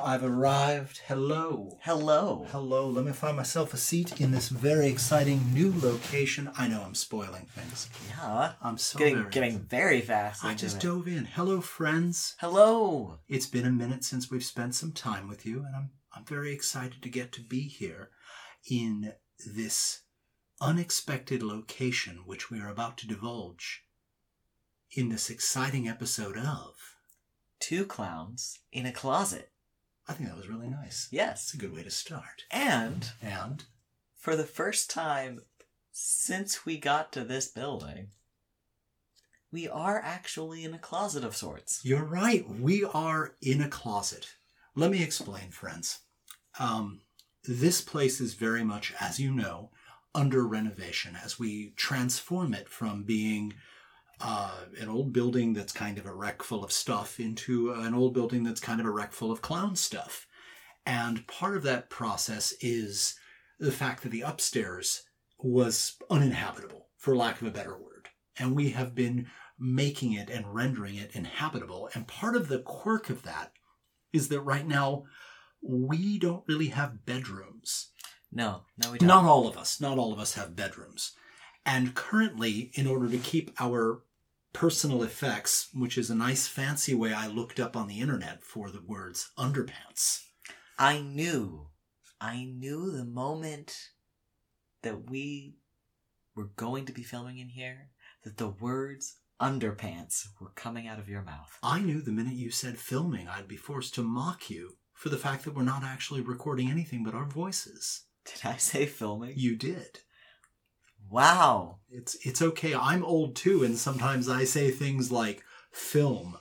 I've arrived. Hello. Hello. Hello. Let me find myself a seat in this very exciting new location. I know I'm spoiling things. Yeah. I'm so getting very fast. I just dove in. Hello, friends. Hello. It's been a minute since we've spent some time with you, and I'm very excited to get to be here in this unexpected location which we are about to divulge in this exciting episode of Two Clowns in a Closet. I think that was really nice. Yes. It's a good way to start. And And for the first time since we got to this building, we are actually in a closet of sorts. you're right. We are in a closet. Let me explain, friends. This place is very much, as you know, under renovation as we transform it from being an old building that's kind of a wreck full of stuff into an old building that's kind of a wreck full of clown stuff. And part of that process is the fact that the upstairs was uninhabitable, for lack of a better word. And we have been making it and rendering it inhabitable. And part of the quirk of that is that right now we don't really have bedrooms. No, we don't. Not all of us have bedrooms. And currently, in order to keep our personal effects, which is a nice fancy way I looked up on the internet for the words underpants. I knew the moment that we were going to be filming in here that the words underpants were coming out of your mouth. I knew the minute you said filming, I'd be forced to mock you for the fact that we're not actually recording anything but our voices. Did I say filming? You did. Wow. It's okay. I'm old too, and sometimes I say things like film.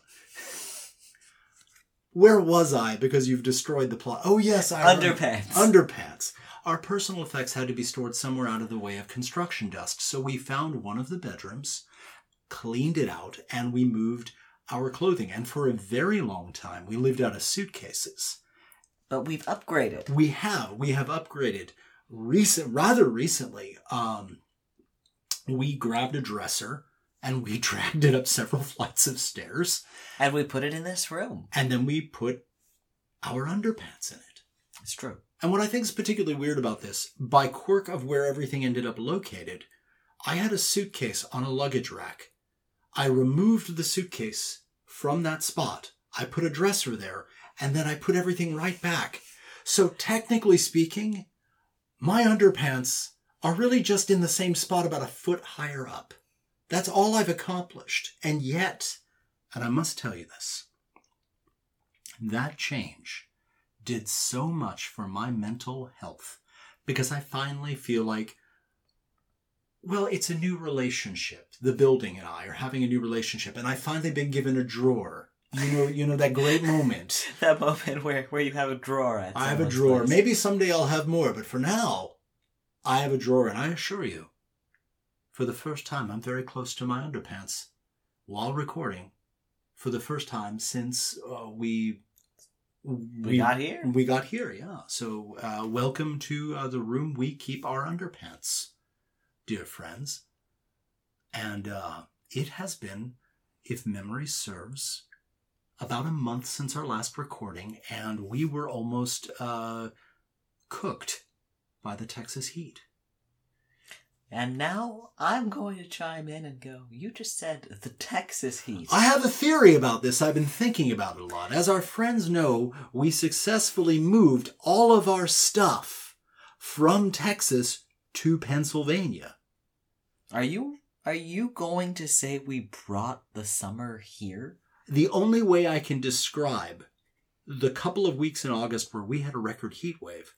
Where was I? Because you've destroyed the plot. Oh yes, Underpants. Underpants. Our personal effects had to be stored somewhere out of the way of construction dust, so we found one of the bedrooms, cleaned it out, and we moved our clothing. And for a very long time, we lived out of suitcases. But we've upgraded. We have upgraded. Rather recently, we grabbed a dresser and we dragged it up several flights of stairs. And we put it in this room. And then we put our underpants in it. It's true. And what I think is particularly weird about this, by quirk of where everything ended up located, I had a suitcase on a luggage rack. I removed the suitcase from that spot. I put a dresser there, and then I put everything right back. So technically speaking, my underpants are really just in the same spot about a foot higher up. That's all I've accomplished. And yet, and I must tell you this, that change did so much for my mental health because I finally feel like, well, it's a new relationship. The building and I are having a new relationship, and I finally been given a drawer. You know that great moment. That moment where you have a drawer at I have a drawer. Place. Maybe someday I'll have more, but for now, I have a drawer, and I assure you, for the first time, I'm very close to my underpants while recording. For the first time since we got here. We got here, yeah. So welcome to the room we keep our underpants, dear friends. And it has been, if memory serves, about a month since our last recording, and we were almost cooked by the Texas heat. And now I'm going to chime in and go, you just said the Texas heat. I have a theory about this. I've been thinking about it a lot. As our friends know, we successfully moved all of our stuff from Texas to Pennsylvania. Are you going to say we brought the summer here? The only way I can describe the couple of weeks in August where we had a record heat wave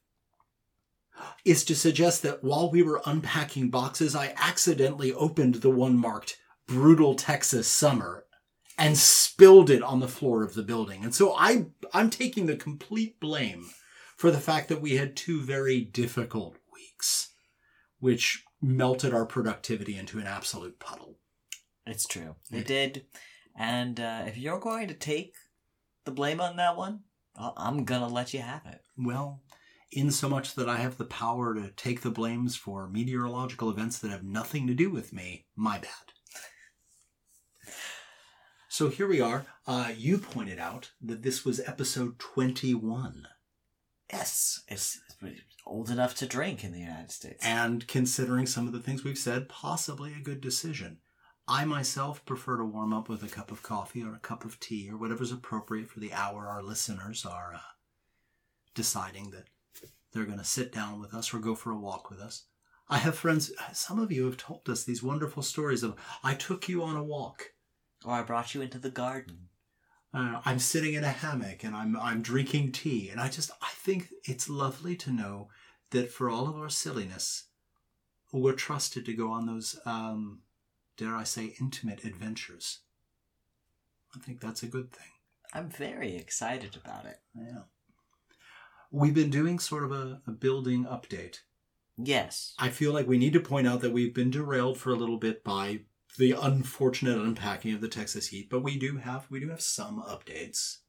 is to suggest that while we were unpacking boxes, I accidentally opened the one marked Brutal Texas Summer and spilled it on the floor of the building. And so I'm taking the complete blame for the fact that we had 2 very difficult weeks, which melted our productivity into an absolute puddle. It's true. It did. And if you're going to take the blame on that one, I'm going to let you have it. Well, in so much that I have the power to take the blames for meteorological events that have nothing to do with me, my bad. So here we are. You pointed out that this was episode 21. Yes, it's old enough to drink in the United States. And considering some of the things we've said, possibly a good decision. I myself prefer to warm up with a cup of coffee or a cup of tea or whatever's appropriate for the hour our listeners are deciding that they're going to sit down with us or go for a walk with us. I have friends, some of you have told us these wonderful stories of, I took you on a walk. Or I brought you into the garden. I'm sitting in a hammock and I'm drinking tea. And I think it's lovely to know that for all of our silliness, we're trusted to go on those, dare I say, intimate adventures. I think that's a good thing. I'm very excited about it. Yeah. We've been doing sort of a building update. Yes. I feel like we need to point out that we've been derailed for a little bit by the unfortunate unpacking of the Texas heat, but we do have some updates.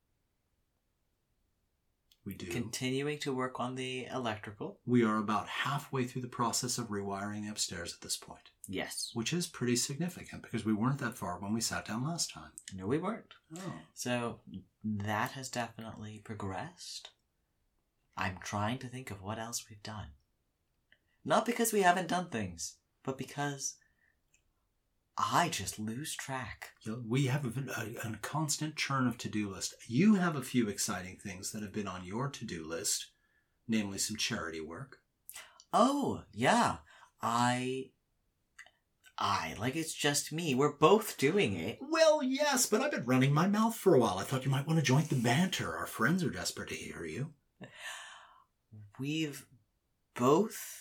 We do. Continuing to work on the electrical. We are about halfway through the process of rewiring the upstairs at this point. Yes. Which is pretty significant because we weren't that far when we sat down last time. No, we weren't. Oh. So that has definitely progressed. I'm trying to think of what else we've done. Not because we haven't done things, but because I just lose track. We have a constant churn of to-do list. You have a few exciting things that have been on your to-do list, namely some charity work. Oh, yeah. I like it's just me. We're both doing it. Well, yes, but I've been running my mouth for a while. I thought you might want to join the banter. Our friends are desperate to hear you. We've both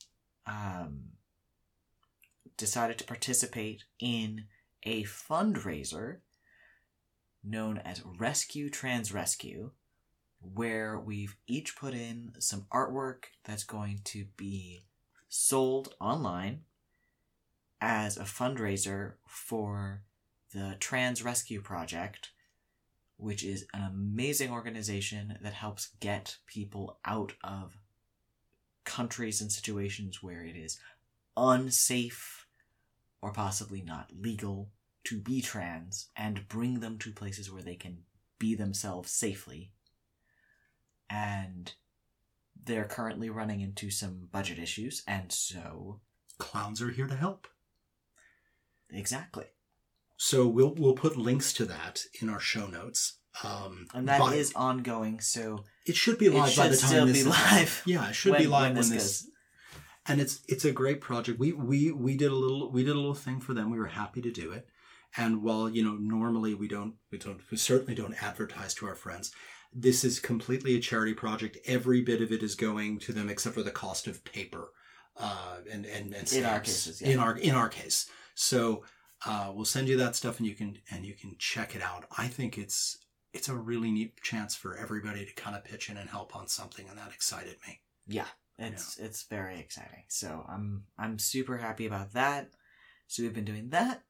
decided to participate in a fundraiser known as Rescue Trans Rescue, where we've each put in some artwork that's going to be sold online as a fundraiser for the Trans Rescue Project, which is an amazing organization that helps get people out of countries and situations where it is unsafe or possibly not legal to be trans and bring them to places where they can be themselves safely. And they're currently running into some budget issues, and so... Clowns are here to help. Exactly. So we'll put links to that in our show notes. And that is ongoing, so... It should be live by the time this is live. Yeah, it should be live when this goes. And it's a great project. We did a little thing for them. We were happy to do it. And while, normally we certainly don't advertise to our friends. This is completely a charity project. Every bit of it is going to them except for the cost of paper. And stamps. In our cases, yeah. In our case. So we'll send you that stuff and you can check it out. I think it's a really neat chance for everybody to kind of pitch in and help on something, and that excited me. Yeah, it's very exciting. So I'm super happy about that. So we've been doing that.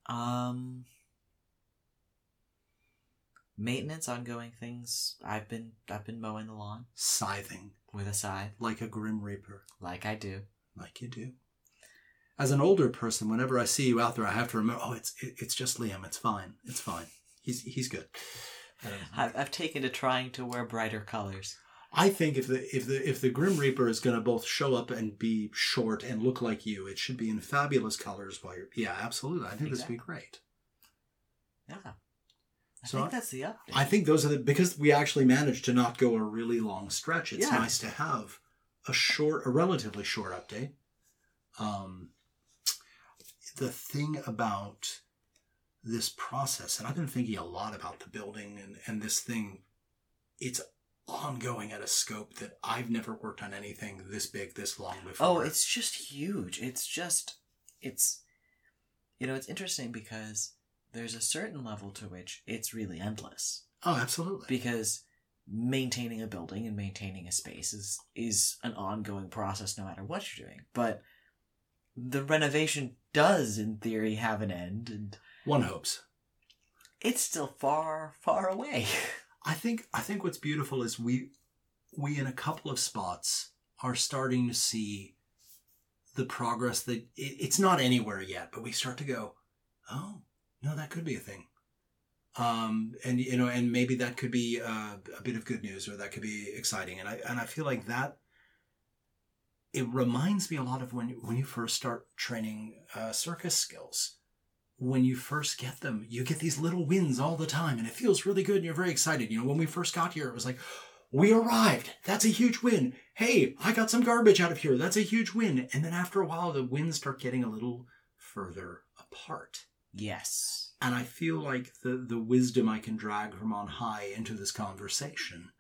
Maintenance, ongoing things. I've been mowing the lawn. Scything. With a scythe. Like a Grim Reaper. Like I do. Like you do. As an older person, whenever I see you out there, I have to remember, it's just Liam. It's fine. It's fine. He's good. I've taken to trying to wear brighter colors. I think if the Grim Reaper is going to both show up and be short and look like you, it should be in fabulous colors. Yeah, absolutely. I think this would be great. Yeah. I think that's the update. I think those are because we actually managed to not go a really long stretch. It's nice to have a relatively short update. The thing about this process, and I've been thinking a lot about the building and this thing, it's ongoing at a scope that I've never worked on anything this big, this long before. Oh, it's just huge. It's interesting because there's a certain level to which it's really endless. Oh, absolutely. Because maintaining a building and maintaining a space is an ongoing process no matter what you're doing. But the renovation does, in theory, have an end. And one hopes. It's still far, far away. I think what's beautiful is we in a couple of spots are starting to see the progress that it's not anywhere yet, but we start to go, oh, no, that could be a thing. And you know, and maybe that could be a bit of good news, or that could be exciting. And I feel like that it reminds me a lot of when you first start training circus skills. When you first get them, you get these little wins all the time, and it feels really good, and you're very excited. You know, when we first got here, it was like, we arrived. That's a huge win. Hey, I got some garbage out of here. That's a huge win. And then after a while, the wins start getting a little further apart. Yes. And I feel like the wisdom I can drag from on high into this conversation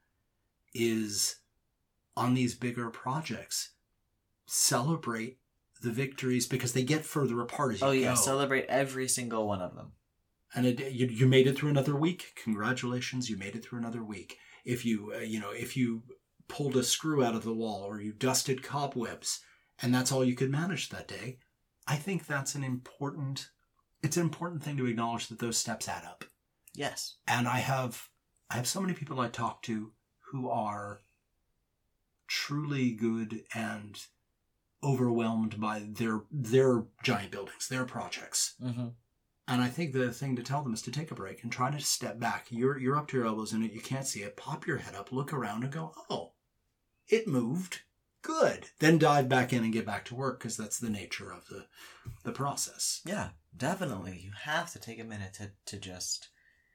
is on these bigger projects, celebrate the victories because they get further apart as you go. Oh yeah, celebrate every single one of them. And you made it through another week. Congratulations, you made it through another week. If you if you pulled a screw out of the wall or you dusted cobwebs and that's all you could manage that day, I think that's an important thing to acknowledge, that those steps add up. Yes. And I have so many people I talk to who are truly good and overwhelmed by their giant buildings, their projects. Mm-hmm. And I think the thing to tell them is to take a break and try to step back. You're up to your elbows in it. You can't see it. Pop your head up, look around and go, oh, it moved. Good. Then dive back in and get back to work, because that's the nature of the process. Yeah, definitely. You have to take a minute to just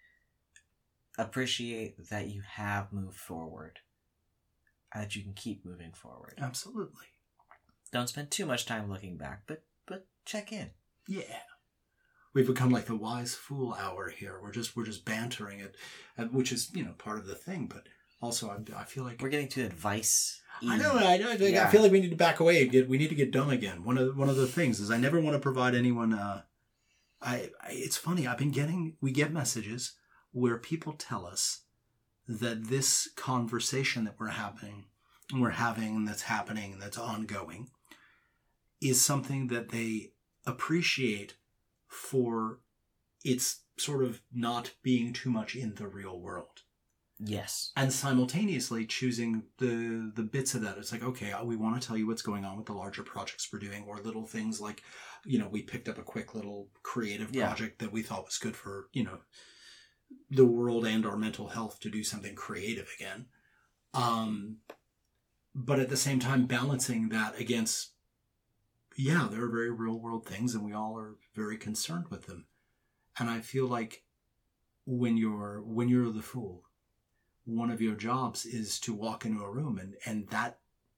appreciate that you have moved forward and that you can keep moving forward. Absolutely. Don't spend too much time looking back, but check in. Yeah. We've become like the wise fool hour here. We're just bantering it, which is, part of the thing. But also, I feel like we're getting to advice. I know. I feel like we need to back away. We need to get dumb again. One of the things is I never want to provide anyone. It's funny. We get messages where people tell us that this conversation that we're having, that's happening, that's ongoing, is something that they appreciate for its sort of not being too much in the real world. Yes. And simultaneously choosing the bits of that. It's like, okay, we want to tell you what's going on with the larger projects we're doing, or little things like, we picked up a quick little creative project that we thought was good for, the world and our mental health to do something creative again. But at the same time, balancing that against, there are very real world things and we all are very concerned with them. And I feel like when you're the fool, one of your jobs is to walk into a room and that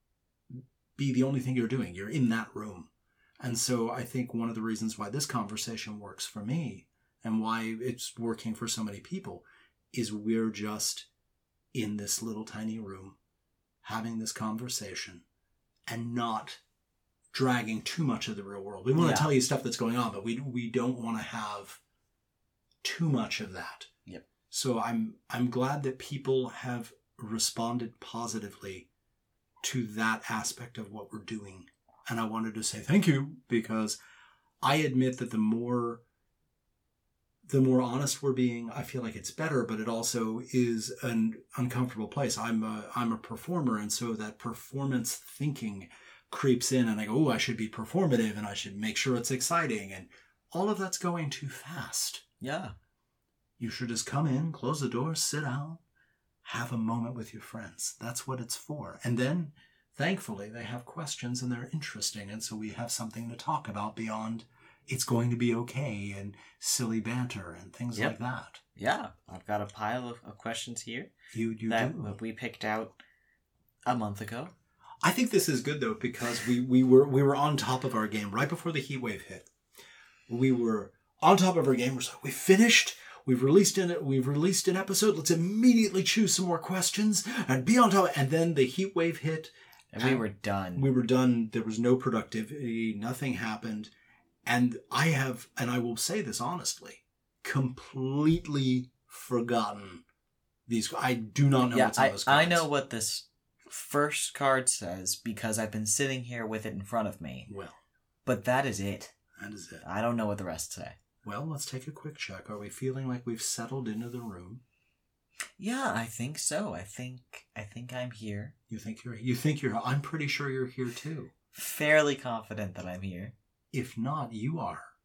be the only thing you're doing. You're in that room. And so I think one of the reasons why this conversation works for me and why it's working for so many people is we're just in this little tiny room having this conversation and not dragging too much of the real world. We want to tell you stuff that's going on, but we don't want to have too much of that. Yep. So I'm glad that people have responded positively to that aspect of what we're doing. And I wanted to say thank you, because I admit that the more honest we're being, I feel like it's better, but it also is an uncomfortable place. I'm a performer, and so that performance thinking creeps in, and I go, oh, I should be performative, and I should make sure it's exciting, and all of that's going too fast. Yeah. You should just come in, close the door, sit down, have a moment with your friends. That's what it's for. And then, thankfully, they have questions and they're interesting, and so we have something to talk about beyond it's going to be okay and silly banter and things like that. Yeah, I've got a pile of questions here. You that do. We picked out a month ago. I think this is good though, because we were on top of our game right before the heat wave hit. We were on top of our game. We're like, we finished. We've released an episode. Let's immediately choose some more questions and be on top. And then the heat wave hit, and we were done. We were done. There was no productivity. Nothing happened. And I will say this honestly, completely forgotten these. I do not know what's on those cards. I know what this first card says because I've been sitting here with it in front of me. Well. But that is it. That is it. I don't know what the rest say. Well, let's take a quick check. Are we feeling like we've settled into the room? Yeah, I think so. I think I'm here. You think you're I'm pretty sure you're here too. Fairly confident that I'm here. If not, you are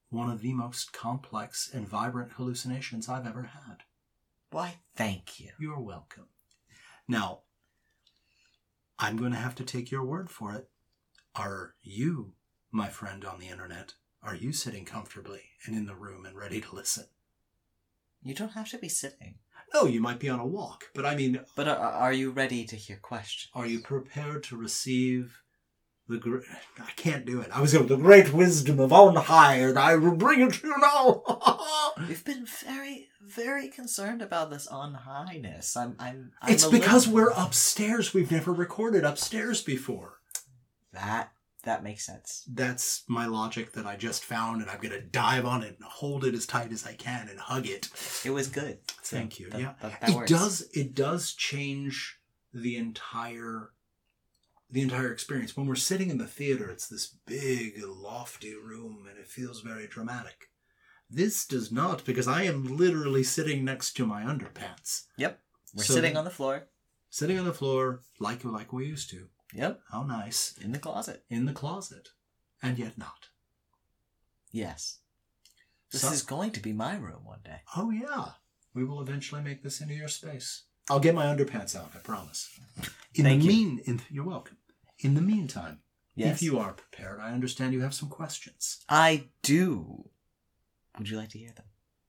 one of the most complex and vibrant hallucinations I've ever had. Why, thank you. You're welcome. Now, I'm going to have to take your word for it. Are you, my friend on the internet, are you sitting comfortably and in the room and ready to listen? You don't have to be sitting. No, you might be on a walk, but I mean... But are you ready to hear questions? Are you prepared to receive the I can't do it. I was going, the great wisdom of on high, and I will bring it to you now. We've been very, very concerned about this on highness. It's because we're upstairs. We've never recorded upstairs before. That makes sense. That's my logic that I just found, and I'm going to dive on it and hold it as tight as I can and hug it. It was good. Thank you. That works. It does change the entire experience. When we're sitting in the theater, it's this big, lofty room, and it feels very dramatic. This does not, because I am literally sitting next to my underpants. Yep. We're sitting on the floor. Sitting on the floor like we used to. Yep. How nice. In the closet. In the closet. And yet not. Yes. This is going to be my room one day. Oh, yeah. We will eventually make this into your space. I'll get my underpants out, I promise. You're welcome. In the meantime, yes. If you are prepared, I understand you have some questions. I do. Would you like to hear them?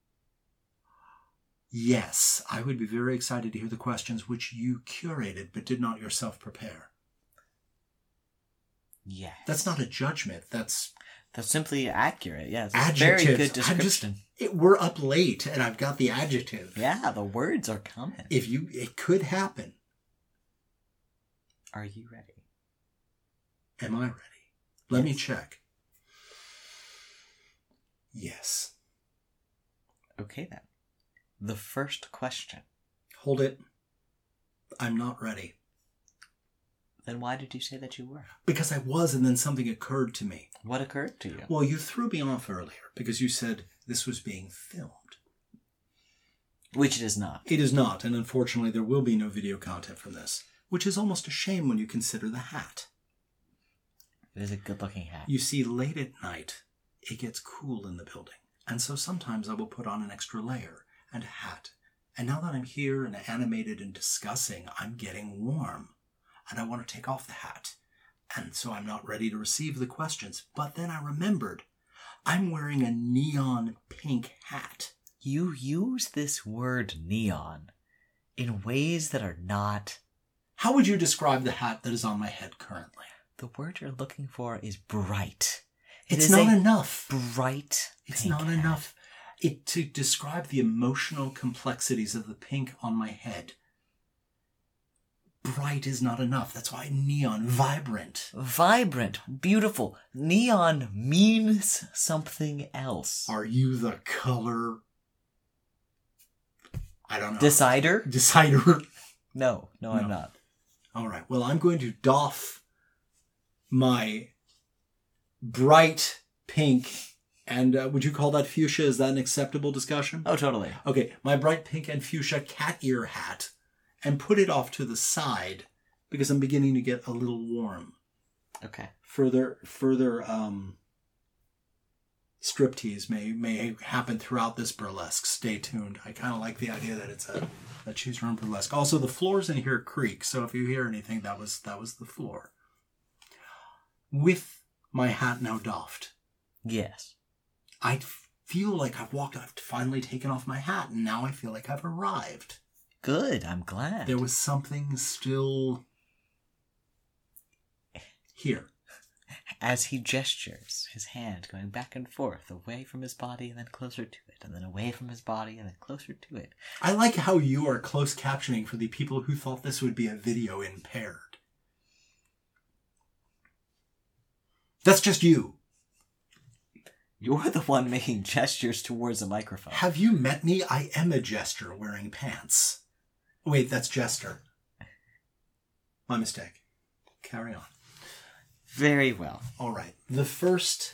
Yes, I would be very excited to hear the questions which you curated but did not yourself prepare. Yes. That's not a judgment. That's simply accurate. Yes. Adjectives. Very good description. We're up late, and I've got the adjective. Yeah, the words are coming. It could happen. Are you ready? Am I ready? Let me check. Yes. Okay, then. The first question. Hold it. I'm not ready. Then why did you say that you were? Because I was, and then something occurred to me. What occurred to you? Well, you threw me off earlier because you said this was being filmed. Which it is not. It is not, and unfortunately there will be no video content from this, which is almost a shame when you consider the hat. It is a good-looking hat. You see, late at night, it gets cool in the building, and so sometimes I will put on an extra layer and a hat. And now that I'm here and animated and discussing, I'm getting warm. And I want to take off the hat. And so I'm not ready to receive the questions. But then I remembered, I'm wearing a neon pink hat. You use this word neon in ways that are not... How would you describe the hat that is on my head currently? The word you're looking for is bright. It's not enough. Bright. It's not enough. To describe the emotional complexities of the pink on my head. Bright is not enough. That's why neon, vibrant. Vibrant, beautiful. Neon means something else. Are you the color? I don't know. Decider? No, I'm not. All right. Well, I'm going to doff my bright pink, and would you call that fuchsia? Is that an acceptable discussion? Oh, totally. Okay. My bright pink and fuchsia cat ear hat. And put it off to the side because I'm beginning to get a little warm. Okay. Further striptease may happen throughout this burlesque. Stay tuned. I kind of like the idea that it's a choose your own burlesque. Also, the floors in here creak, so if you hear anything, that was the floor. With my hat now doffed. Yes. I feel like I've finally taken off my hat, and now I feel like I've arrived. Good, I'm glad. There was something still here. As he gestures, his hand going back and forth, away from his body and then closer to it, and then away from his body and then closer to it. I like how you are close captioning for the people who thought this would be a video impaired. That's just you. You're the one making gestures towards a microphone. Have you met me? I am a jester wearing pants. Wait, that's Jester. My mistake. Carry on. Very well. All right. The first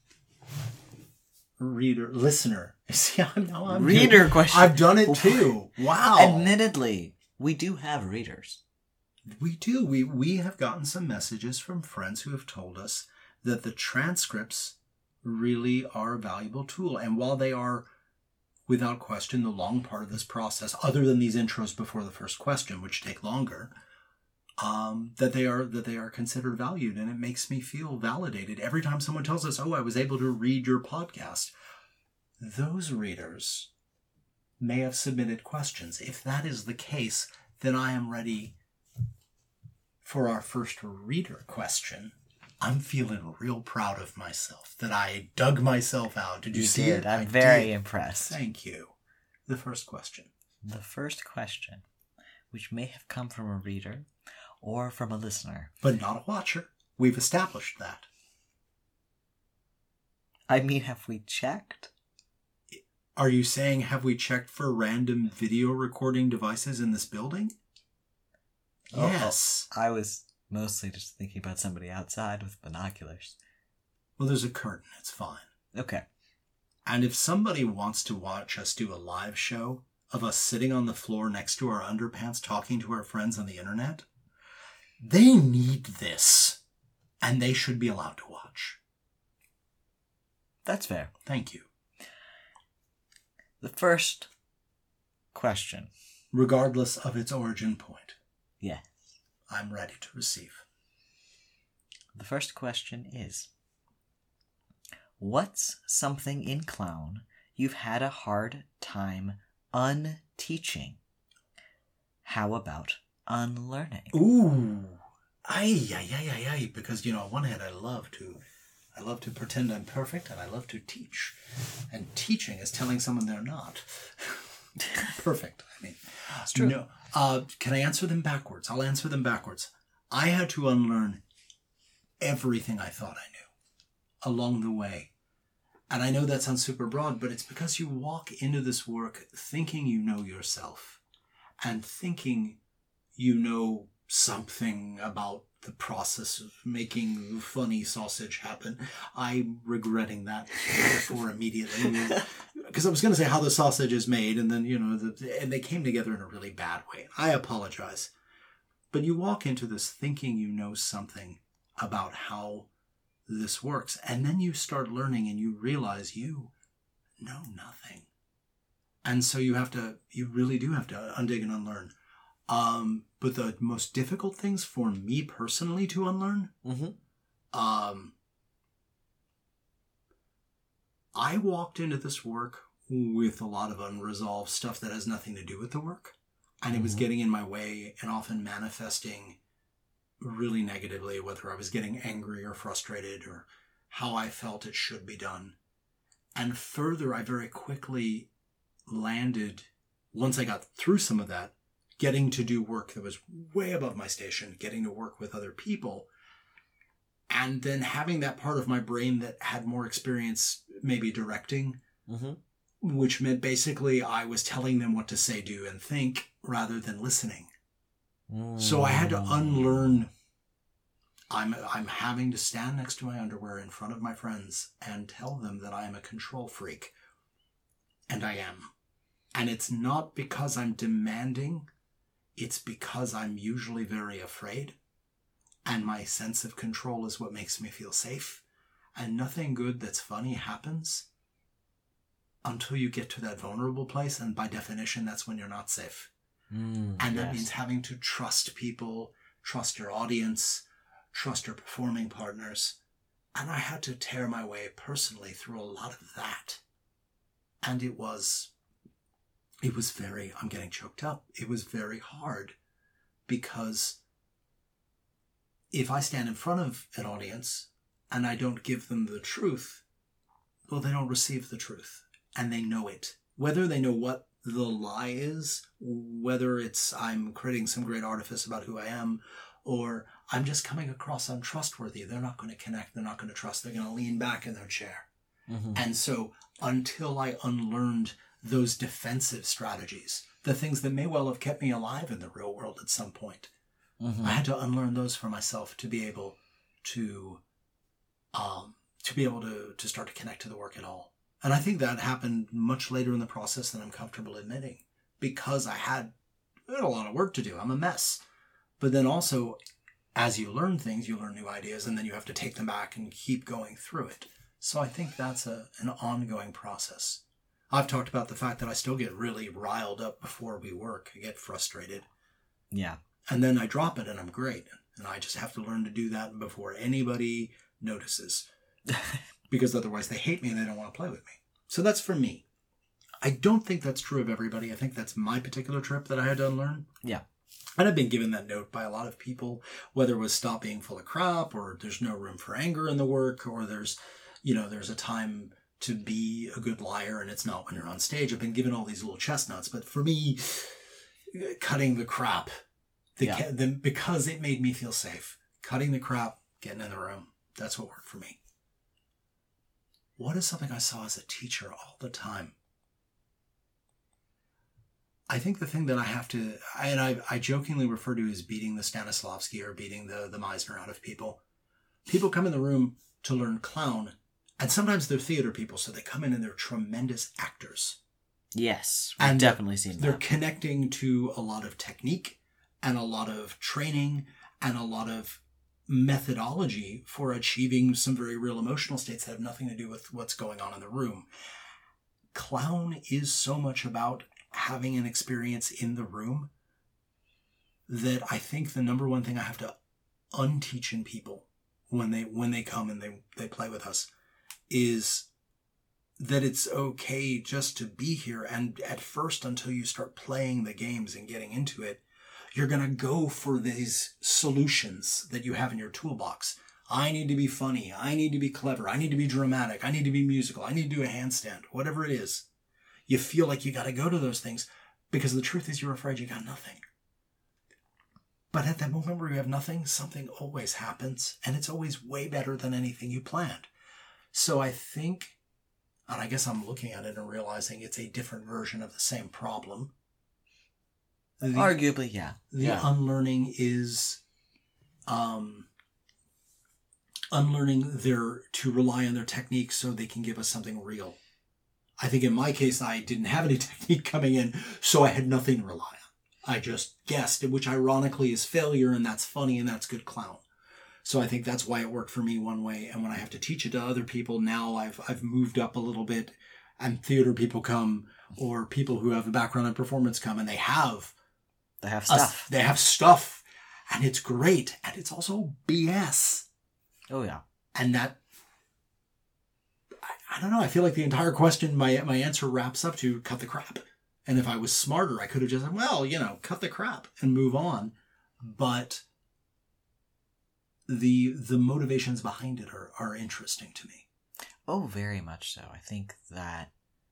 listener. See, I'm reader question. I've done it too. Wow. Admittedly, we do have readers. We do. We have gotten some messages from friends who have told us that the transcripts really are a valuable tool. And while they are, without question, the long part of this process, other than these intros before the first question, which take longer, that they are considered valued. And it makes me feel validated every time someone tells us, oh, I was able to read your podcast. Those readers may have submitted questions. If that is the case, then I am ready for our first reader question. I'm feeling real proud of myself that I dug myself out. Did you see did. it? I'm very impressed. Thank you. The first question. The first question, which may have come from a reader or from a listener. But not a watcher. We've established that. I mean, have we checked? Are you saying, have we checked for random video recording devices in this building? Yes. I was mostly just thinking about somebody outside with binoculars. Well, there's a curtain. It's fine. Okay. And if somebody wants to watch us do a live show of us sitting on the floor next to our underpants talking to our friends on the internet, they need this. And they should be allowed to watch. That's fair. Thank you. The first question. Regardless of its origin point. Yes. I'm ready to receive. The first question is, what's something in clown you've had a hard time unteaching? How about unlearning? Ooh. Ay. Because, on one hand, I love to pretend I'm perfect, and I love to teach. And teaching is telling someone they're not. Perfect. I mean, it's true. No. Can I answer them backwards? I'll answer them backwards. I had to unlearn everything I thought I knew along the way. And I know that sounds super broad, but it's because you walk into this work thinking you know yourself and thinking you know something about the process of making funny sausage happen. I'm regretting that metaphor immediately. Because I was going to say how the sausage is made, and then, and they came together in a really bad way. I apologize. But you walk into this thinking you know something about how this works, and then you start learning and you realize you know nothing. And so you really do have to undig and unlearn. But the most difficult things for me personally to unlearn, I walked into this work with a lot of unresolved stuff that has nothing to do with the work. And it was getting in my way and often manifesting really negatively, whether I was getting angry or frustrated or how I felt it should be done. And further, I very quickly landed, once I got through some of that, getting to do work that was way above my station, getting to work with other people, and then having that part of my brain that had more experience maybe directing, which meant basically I was telling them what to say, do, and think rather than listening. So I had to unlearn. I'm having to stand next to my underwear in front of my friends and tell them that I am a control freak. And I am. And it's not because I'm demanding. It's because I'm usually very afraid. And my sense of control is what makes me feel safe. And nothing good that's funny happens until you get to that vulnerable place. And by definition, that's when you're not safe. And that means having to trust people, trust your audience, trust your performing partners. And I had to tear my way personally through a lot of that. And it was very, I'm getting choked up. It was very hard because if I stand in front of an audience and I don't give them the truth, well, they don't receive the truth and they know it. Whether they know what the lie is, whether it's I'm creating some great artifice about who I am, or I'm just coming across untrustworthy. They're not going to connect. They're not going to trust. They're going to lean back in their chair. And so until I unlearned those defensive strategies, the things that may well have kept me alive in the real world at some point, I had to unlearn those for myself to be able to start to connect to the work at all. And I think that happened much later in the process than I'm comfortable admitting, because I had a lot of work to do. I'm a mess. But then also, as you learn things, you learn new ideas, and then you have to take them back and keep going through it. So I think that's an ongoing process. I've talked about the fact that I still get really riled up before we work. I get frustrated. Yeah. And then I drop it and I'm great. And I just have to learn to do that before anybody notices. Because otherwise they hate me and they don't want to play with me. So that's for me. I don't think that's true of everybody. I think that's my particular trip that I had to unlearn. Yeah. And I've been given that note by a lot of people, whether it was stop being full of crap, or there's no room for anger in the work, or there's a time to be a good liar and it's not when you're on stage. I've been given all these little chestnuts, but for me, cutting the crap, because it made me feel safe, cutting the crap, getting in the room, that's what worked for me. What is something I saw as a teacher all the time? I think the thing that I have to, and I jokingly refer to as beating the Stanislavski or beating the Meisner out of people. People come in the room to learn clown, and sometimes they're theater people, so they come in and they're tremendous actors. Yes, I've definitely seen that. They're connecting to a lot of technique and a lot of training and a lot of methodology for achieving some very real emotional states that have nothing to do with what's going on in the room. Clown is so much about having an experience in the room that I think the number one thing I have to unteach in people when they come and they play with us is that it's okay just to be here. And at first, until you start playing the games and getting into it, you're going to go for these solutions that you have in your toolbox. I need to be funny. I need to be clever. I need to be dramatic. I need to be musical. I need to do a handstand, whatever it is. You feel like you got to go to those things because the truth is you're afraid you got nothing. But at that moment where you have nothing, something always happens, and it's always way better than anything you planned. So I think, and I guess I'm looking at it and realizing it's a different version of the same problem. Arguably, yeah. The unlearning is unlearning to rely on their technique so they can give us something real. I think in my case, I didn't have any technique coming in, so I had nothing to rely on. I just guessed, which ironically is failure, and that's funny, and that's good clown. So I think that's why it worked for me one way. And when I have to teach it to other people, now I've moved up a little bit, and theater people come, or people who have a background in performance come, and they have stuff. They have stuff, and it's great, and it's also BS. Oh yeah. And that, I don't know, I feel like the entire question, my answer wraps up to cut the crap. And if I was smarter, I could have just said, well, cut the crap and move on. But the motivations behind it are interesting to me. Oh, very much so. I think that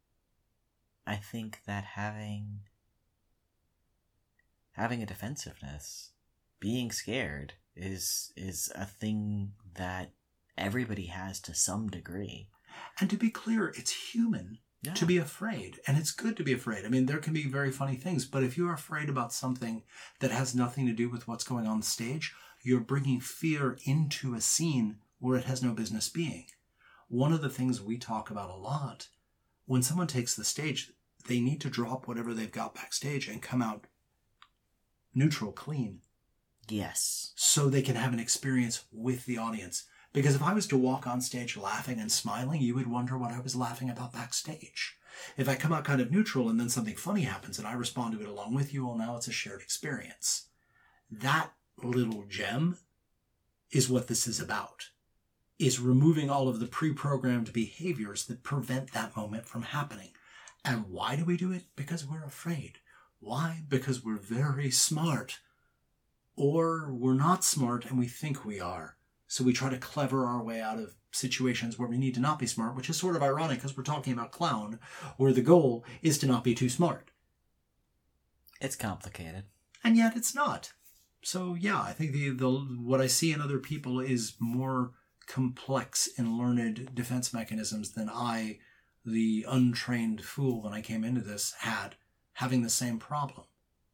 having a defensiveness, being scared is a thing that everybody has to some degree. And to be clear, it's human to be afraid. And it's good to be afraid. I mean, there can be very funny things, but if you're afraid about something that has nothing to do with what's going on stage, you're bringing fear into a scene where it has no business being. One of the things we talk about a lot, when someone takes the stage, they need to drop whatever they've got backstage and come out neutral, clean. Yes. So they can have an experience with the audience. Because if I was to walk on stage laughing and smiling, you would wonder what I was laughing about backstage. If I come out kind of neutral and then something funny happens and I respond to it along with you, well, now it's a shared experience. That little gem is what this is about, is removing all of the pre-programmed behaviors that prevent that moment from happening. And why do we do it? Because we're afraid. Why? Because we're very smart. Or we're not smart and we think we are. So we try to clever our way out of situations where we need to not be smart, which is sort of ironic because we're talking about clown, where the goal is to not be too smart. It's complicated. And yet it's not. So yeah, I think the what I see in other people is more complex and learned defense mechanisms than I, the untrained fool when I came into this, had, having the same problem.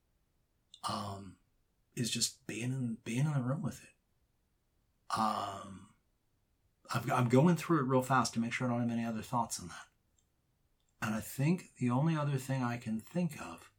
Is just being in the room with it. I'm going through it real fast to make sure I don't have any other thoughts on that. And I think the only other thing I can think of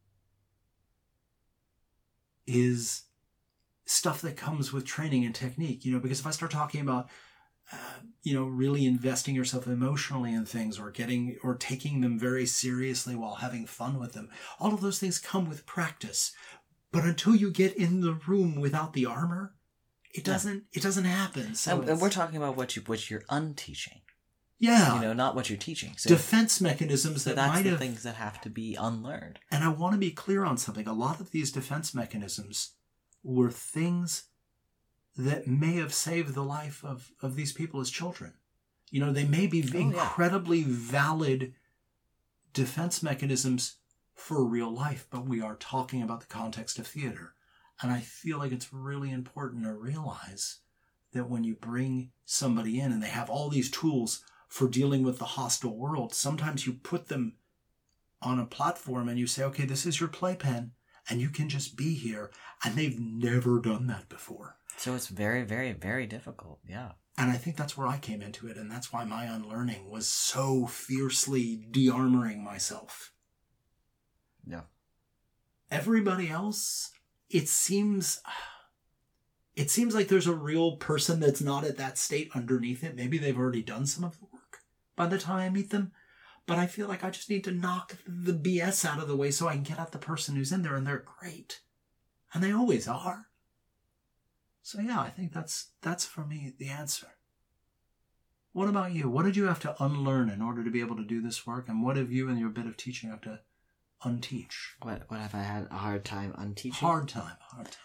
is stuff that comes with training and technique. Because if I start talking about really investing yourself emotionally in things, or taking them very seriously while having fun with them. All of those things come with practice. But until you get in the room without the armor, it doesn't happen. So and we're talking about what you're unteaching. Yeah. Not what you're teaching. So, defense mechanisms that that's the things that have to be unlearned. And I want to be clear on something. A lot of these defense mechanisms were things that may have saved the life of these people as children. They may be incredibly valid defense mechanisms for real life, but we are talking about the context of theater. And I feel like it's really important to realize that when you bring somebody in and they have all these tools for dealing with the hostile world, sometimes you put them on a platform and you say, okay, this is your playpen and you can just be here. And they've never done that before. So it's very, very, very difficult. Yeah. And I think that's where I came into it. And that's why my unlearning was so fiercely de-armoring myself. Yeah. Everybody else, it seems like there's a real person that's not at that state underneath it. Maybe they've already done some of the work by the time I meet them. But I feel like I just need to knock the BS out of the way so I can get at the person who's in there, and they're great. And they always are. So yeah, I think that's for me the answer. What about you? What did you have to unlearn in order to be able to do this work? And what have you in your bit of teaching have to unteach? What have I had a hard time unteaching? Hard time.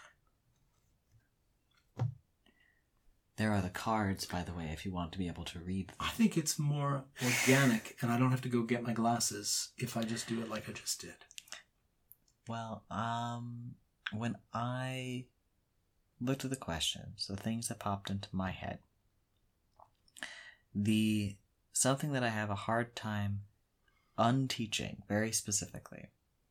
There are the cards, by the way, if you want to be able to read them. I think it's more organic, and I don't have to go get my glasses if I just do it like I just did. Well, when I looked at the questions, the things that popped into my head, something that I have a hard time unteaching, very specifically,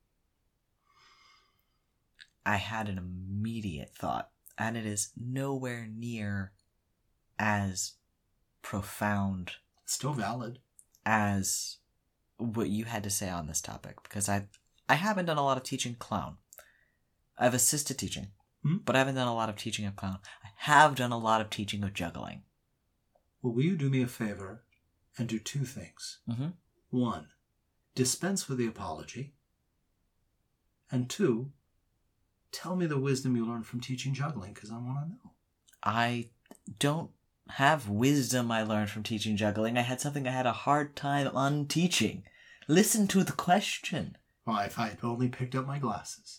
I had an immediate thought, and it is nowhere near as profound, still valid, as what you had to say on this topic, because I haven't done a lot of teaching clown. I've assisted teaching, but I haven't done a lot of teaching of clown. I have done a lot of teaching of juggling. Well, will you do me a favor and do two things? Mm-hmm. 1, dispense with the apology. And 2, tell me the wisdom you learned from teaching juggling, because I want to know. I don't have wisdom I learned from teaching juggling. I had something I had a hard time unteaching. Listen to the question. Well, if I had only picked up my glasses.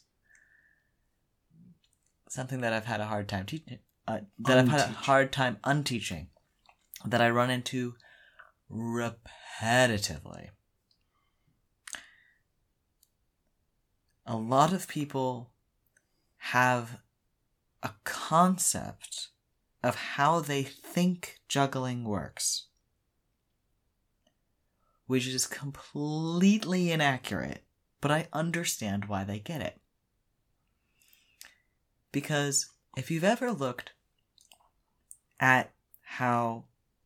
Something that I've had a hard time teaching. I've had a hard time unteaching. That I run into repetitively. A lot of people have a concept of how they think juggling works, which is completely inaccurate, but I understand why they get it. Because if you've ever looked at how...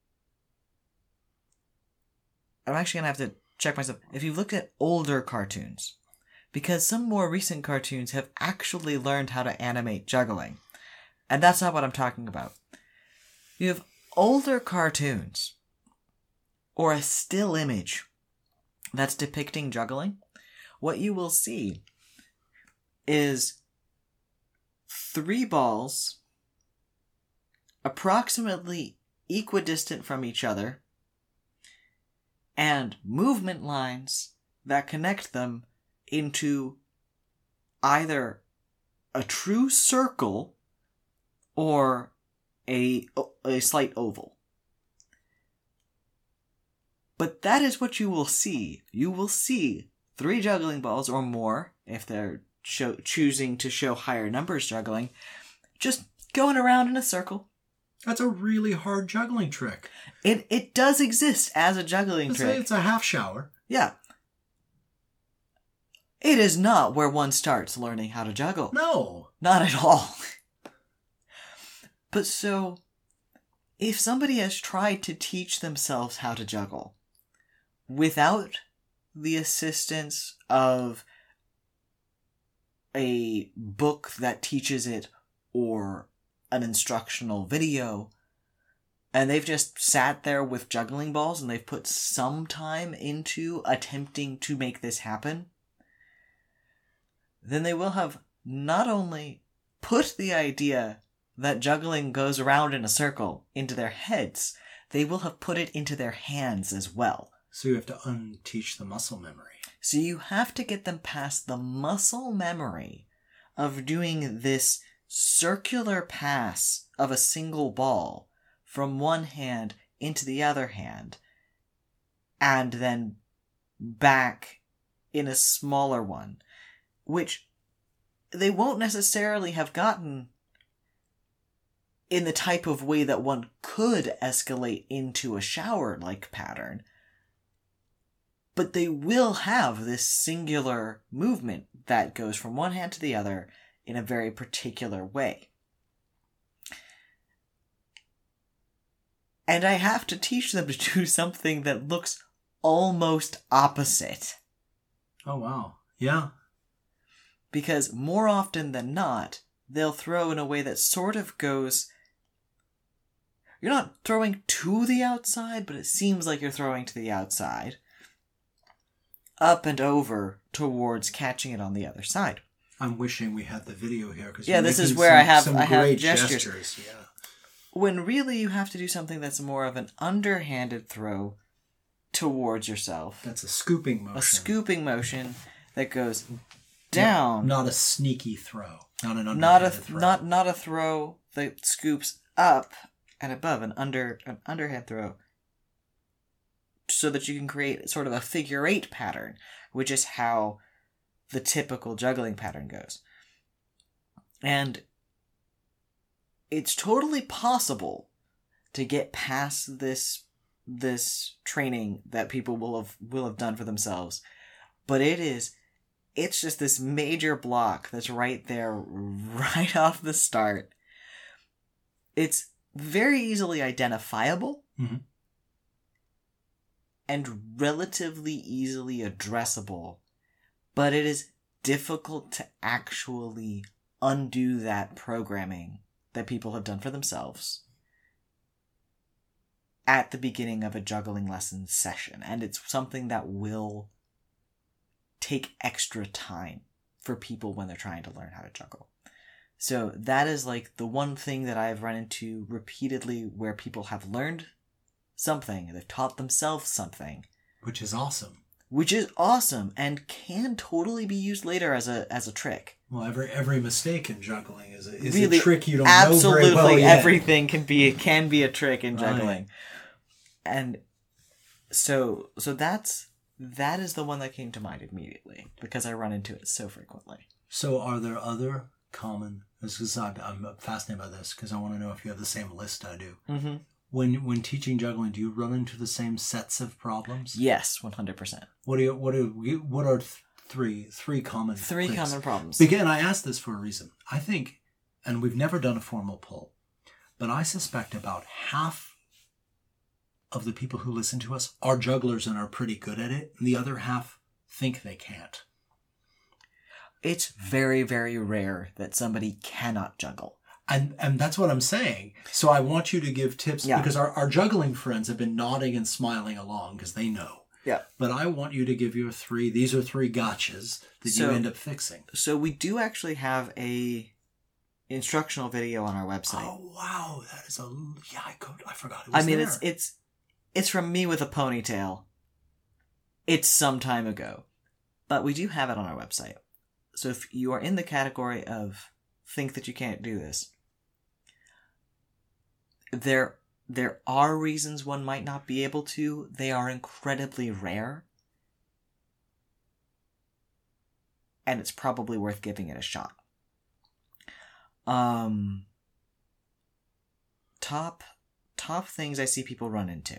I'm actually going to have to check myself. If you've looked at older cartoons, because some more recent cartoons have actually learned how to animate juggling. And that's not what I'm talking about. You have older cartoons, or a still image that's depicting juggling. What you will see is 3 balls approximately equidistant from each other, and movement lines that connect them into either a true circle or a slight oval. But that is what you will see. You will see 3 juggling balls or more, if they're choosing to show higher numbers juggling, just going around in a circle. That's a really hard juggling trick. It does exist as a juggling trick. It's a half shower. Yeah. It is not where one starts learning how to juggle. No. Not at all. But so, if somebody has tried to teach themselves how to juggle without the assistance of a book that teaches it or an instructional video, and they've just sat there with juggling balls and they've put some time into attempting to make this happen, then they will have not only put the idea that juggling goes around in a circle into their heads, they will have put it into their hands as well. So you have to unteach the muscle memory. So you have to get them past the muscle memory of doing this circular pass of a single ball from one hand into the other hand, and then back in a smaller one, which they won't necessarily have gotten in the type of way that one could escalate into a shower-like pattern, but they will have this singular movement that goes from one hand to the other in a very particular way. And I have to teach them to do something that looks almost opposite. Oh, wow. Yeah. Because more often than not, they'll throw in a way that sort of goes... You're not throwing to the outside, but it seems like you're throwing to the outside. Up and over towards catching it on the other side. I'm wishing we had the video here. Cause yeah, this is where I have great gestures. Yeah. When really you have to do something that's more of an underhanded throw towards yourself. That's a scooping motion. A scooping motion that goes down. Not a sneaky throw. Not an underhanded throw. Not a throw that scoops up and above, an underhand throw, so that you can create sort of a figure eight pattern, which is how the typical juggling pattern goes. And it's totally possible to get past this training that people will have done for themselves, but it's just this major block that's right there, right off the start. It's very easily identifiable. Mm-hmm. And relatively easily addressable, but it is difficult to actually undo that programming that people have done for themselves at the beginning of a juggling lesson session, and it's something that will take extra time for people when they're trying to learn how to juggle. So that is like the one thing that I've run into repeatedly where people have learned something, they've taught themselves something. Which is awesome. Which is awesome and can totally be used later as a trick. Well, every mistake in juggling is really, a trick you don't know very well absolutely yet. Everything can be a trick in juggling. Right. And so that is the one that came to mind immediately because I run into it so frequently. So are there other common... I'm fascinated by this because I want to know if you have the same list I do. Mm-hmm. When teaching juggling, do you run into the same sets of problems? Yes, 100%. What are three common common problems? Again, I asked this for a reason. I think, and we've never done a formal poll, but I suspect about half of the people who listen to us are jugglers and are pretty good at it, and the other half think they can't. It's very, very rare that somebody cannot juggle. And that's what I'm saying. So I want you to give tips because our juggling friends have been nodding and smiling along because they know. Yeah. But I want you to give your these are three gotchas that you end up fixing. So we do actually have a instructional video on our website. Oh, wow. That is I forgot it was there. It's from me with a ponytail. It's some time ago. But we do have it on our website. So if you are in the category of think that you can't do this, there are reasons one might not be able to. They are incredibly rare. And it's probably worth giving it a shot. Top things I see people run into.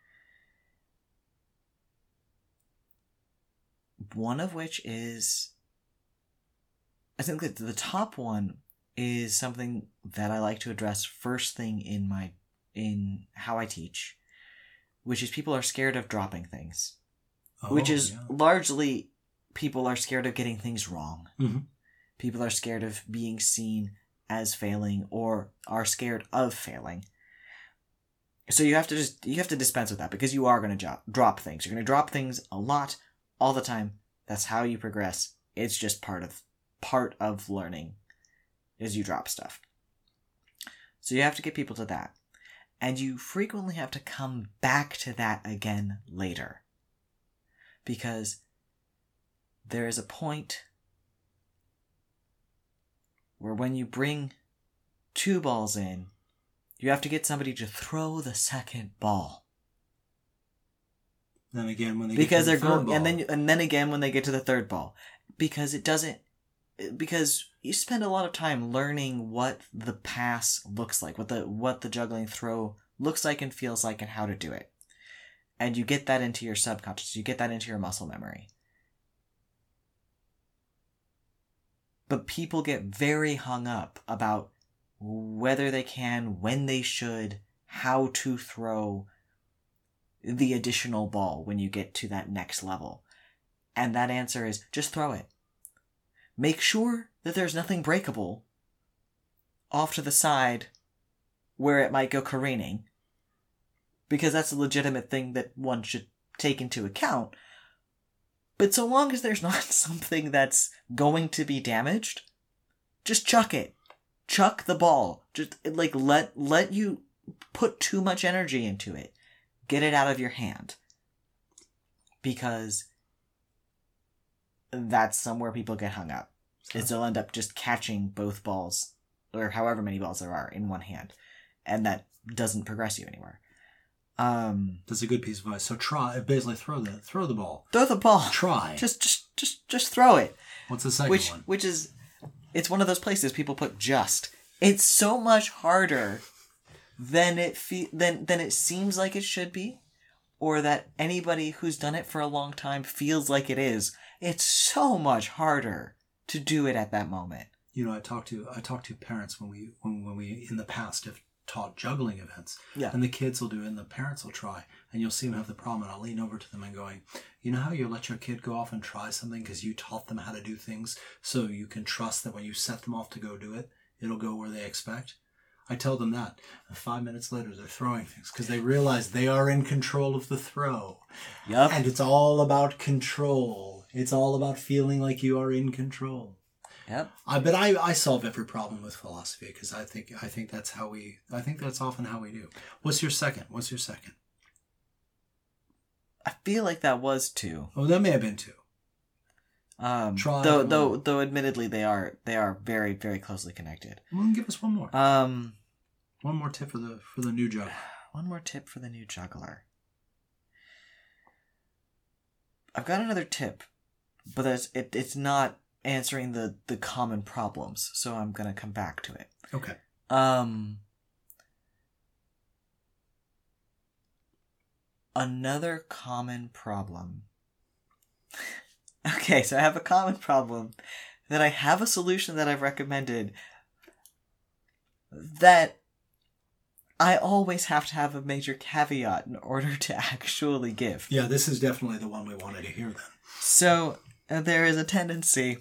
One of which is, I think that the top one is something that I like to address first thing in how I teach, which is people are scared of dropping things, which is largely people are scared of getting things wrong. Mm-hmm. People are scared of being seen as failing or are scared of failing. So you have to dispense with that because you are going to drop things. You're going to drop things a lot, all the time. That's how you progress. It's just part of learning is you drop stuff. So you have to get people to that. And you frequently have to come back to that again later. Because there is a point where when you bring 2 balls in, you have to get somebody to throw the second ball. Then again, when they because get to they're the third going, ball, and then again when they get to the third ball, because you spend a lot of time learning what the pass looks like, what the juggling throw looks like and feels like, and how to do it, and you get that into your subconscious, you get that into your muscle memory. But people get very hung up about whether they can, when they should, how to throw the additional ball when you get to that next level. And that answer is just throw it. Make sure that there's nothing breakable off to the side where it might go careening, because that's a legitimate thing that one should take into account. But so long as there's not something that's going to be damaged, just chuck it. Chuck the ball. Just let you put too much energy into it. Get it out of your hand. Because that's somewhere people get hung up. Is they'll end up just catching both balls, or however many balls there are, in one hand. And that doesn't progress you anywhere. That's a good piece of advice. So basically throw the ball. Throw the ball. Try. Just throw it. What's the second one? Which is, it's one of those places people put just. It's so much harder than it seems like it should be, or that anybody who's done it for a long time feels like it is. It's so much harder to do it at that moment. You know, I talk to parents when we in the past have taught juggling events. Yeah. And the kids will do it and the parents will try. And you'll see them have the problem, and I'll lean over to them and going, you know how you let your kid go off and try something because you taught them how to do things, so you can trust that when you set them off to go do it, it'll go where they expect? I tell them that. And 5 minutes later, they're throwing things because they realize they are in control of the throw. Yep. And it's all about control. It's all about feeling like you are in control. Yep. But I solve every problem with philosophy because I think that's often how we do. What's your second? I feel like that was 2. Oh, that may have been 2. Try. Though admittedly they are very, very closely connected. Well, give us one more. One more tip for the new juggler. One more tip for the new juggler. I've got another tip, but it's not answering the common problems, so I'm gonna come back to it. Okay. Another common problem. Okay, so I have a common problem that I have a solution that I've recommended that I always have to have a major caveat in order to actually give. Yeah, this is definitely the one we wanted to hear then. So, there is a tendency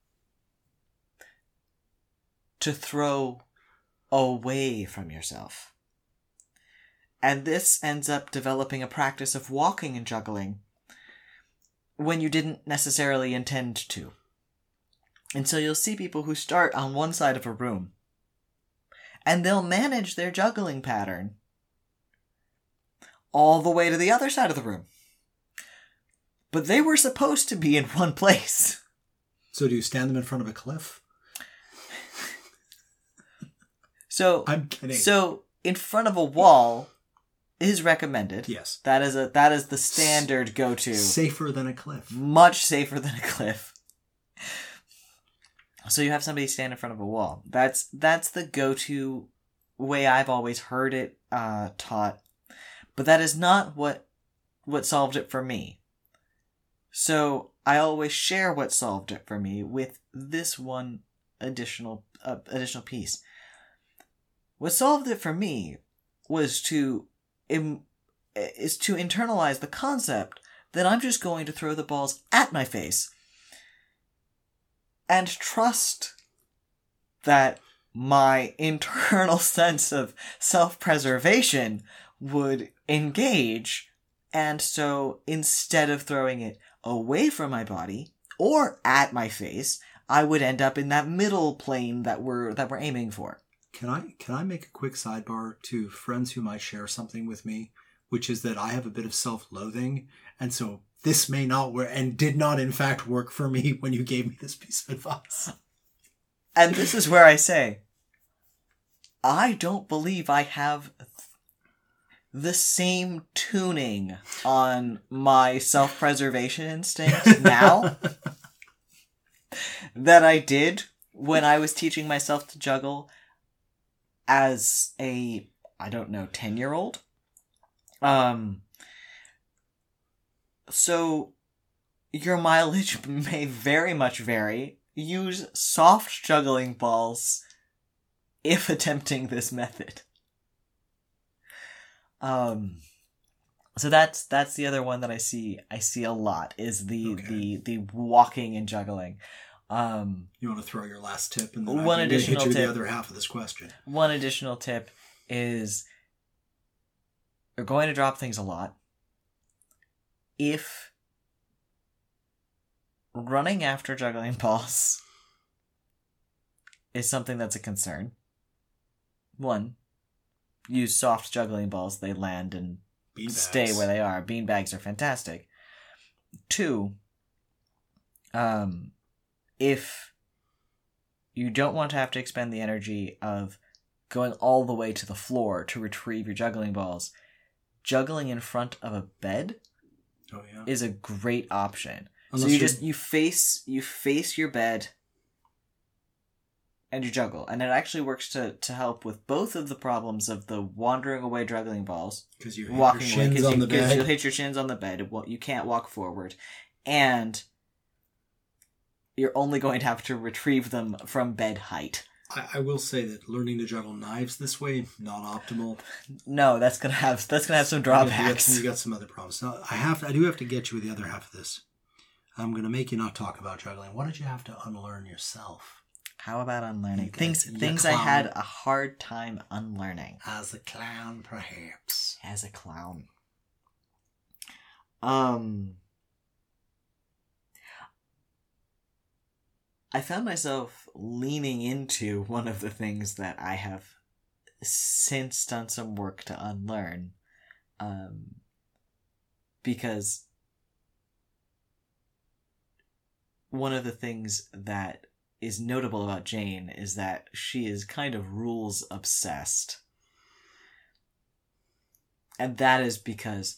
to throw away from yourself. And this ends up developing a practice of walking and juggling when you didn't necessarily intend to. And so you'll see people who start on one side of a room, and they'll manage their juggling pattern all the way to the other side of the room. But they were supposed to be in one place. So do you stand them in front of a cliff? So I'm kidding. So in front of a wall is recommended. Yes. That is the standard go-to. Safer than a cliff. Much safer than a cliff. So you have somebody stand in front of a wall. That's the go-to way I've always heard it taught. But that is not what solved it for me. So I always share what solved it for me with this one additional piece. What solved it for me was to internalize the concept that I'm just going to throw the balls at my face and trust that my internal sense of self-preservation would engage, and so instead of throwing it away from my body or at my face, I would end up in that middle plane that we're aiming for. Can I make a quick sidebar to friends who might share something with me, which is that I have a bit of self-loathing, and so this may not work, and did not in fact work for me when you gave me this piece of advice. And this is where I say, I don't believe I have the same tuning on my self-preservation instinct now that I did when I was teaching myself to juggle as a, 10-year-old. So your mileage may very much vary. Use soft juggling balls if attempting this method. So that's the other one that I see a lot is the walking and juggling. You want to throw your last tip, and then one I can hit additional you tip. the other half of this question. One additional tip is you're going to drop things a lot. If running after juggling balls is something that's a concern, one, use soft juggling balls. They land and stay where they are. Beanbags are fantastic. Two, if you don't want to have to expend the energy of going all the way to the floor to retrieve your juggling balls, juggling in front of a bed is a great option. Unless so you face your bed and you juggle, and it actually works to help with both of the problems of the wandering away juggling balls, because you hit your shins on the bed. Because you'll hit your shins on the bed. You can't walk forward, and you're only going to have to retrieve them from bed height. I will say that learning to juggle knives this way, not optimal. No, that's gonna have some drawbacks. You got some other problems. Now, I do have to get you with the other half of this. I'm gonna make you not talk about juggling. What did you have to unlearn yourself? How about unlearning things I had a hard time unlearning? As a clown, perhaps. As a clown. I found myself leaning into one of the things that I have since done some work to unlearn. Because one of the things that is notable about Jane is that she is kind of rules obsessed. And that is because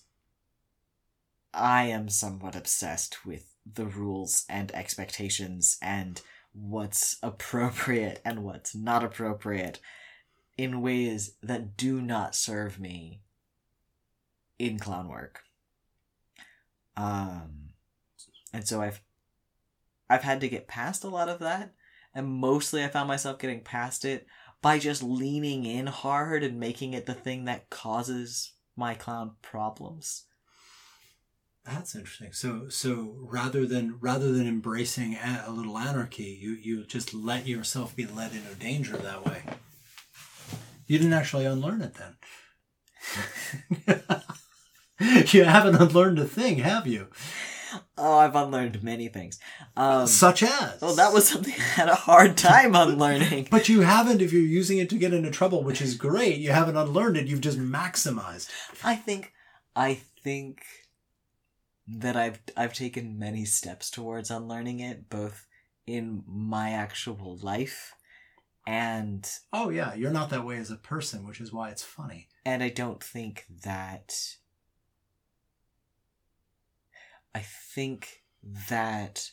I am somewhat obsessed with the rules and expectations and what's appropriate and what's not appropriate in ways that do not serve me in clown work. And so I've had to get past a lot of that, and mostly I found myself getting past it by just leaning in hard and making it the thing that causes my clown problems. That's interesting. So rather than embracing a little anarchy, you just let yourself be led into danger that way. You didn't actually unlearn it then. You haven't unlearned a thing, have you? Oh, I've unlearned many things. Such as? Well, that was something I had a hard time unlearning. But you haven't, if you're using it to get into trouble, which is great. You haven't unlearned it. You've just maximized. I think that I've taken many steps towards unlearning it, both in my actual life and... Oh yeah, you're not that way as a person, which is why it's funny. And I don't think that... I think that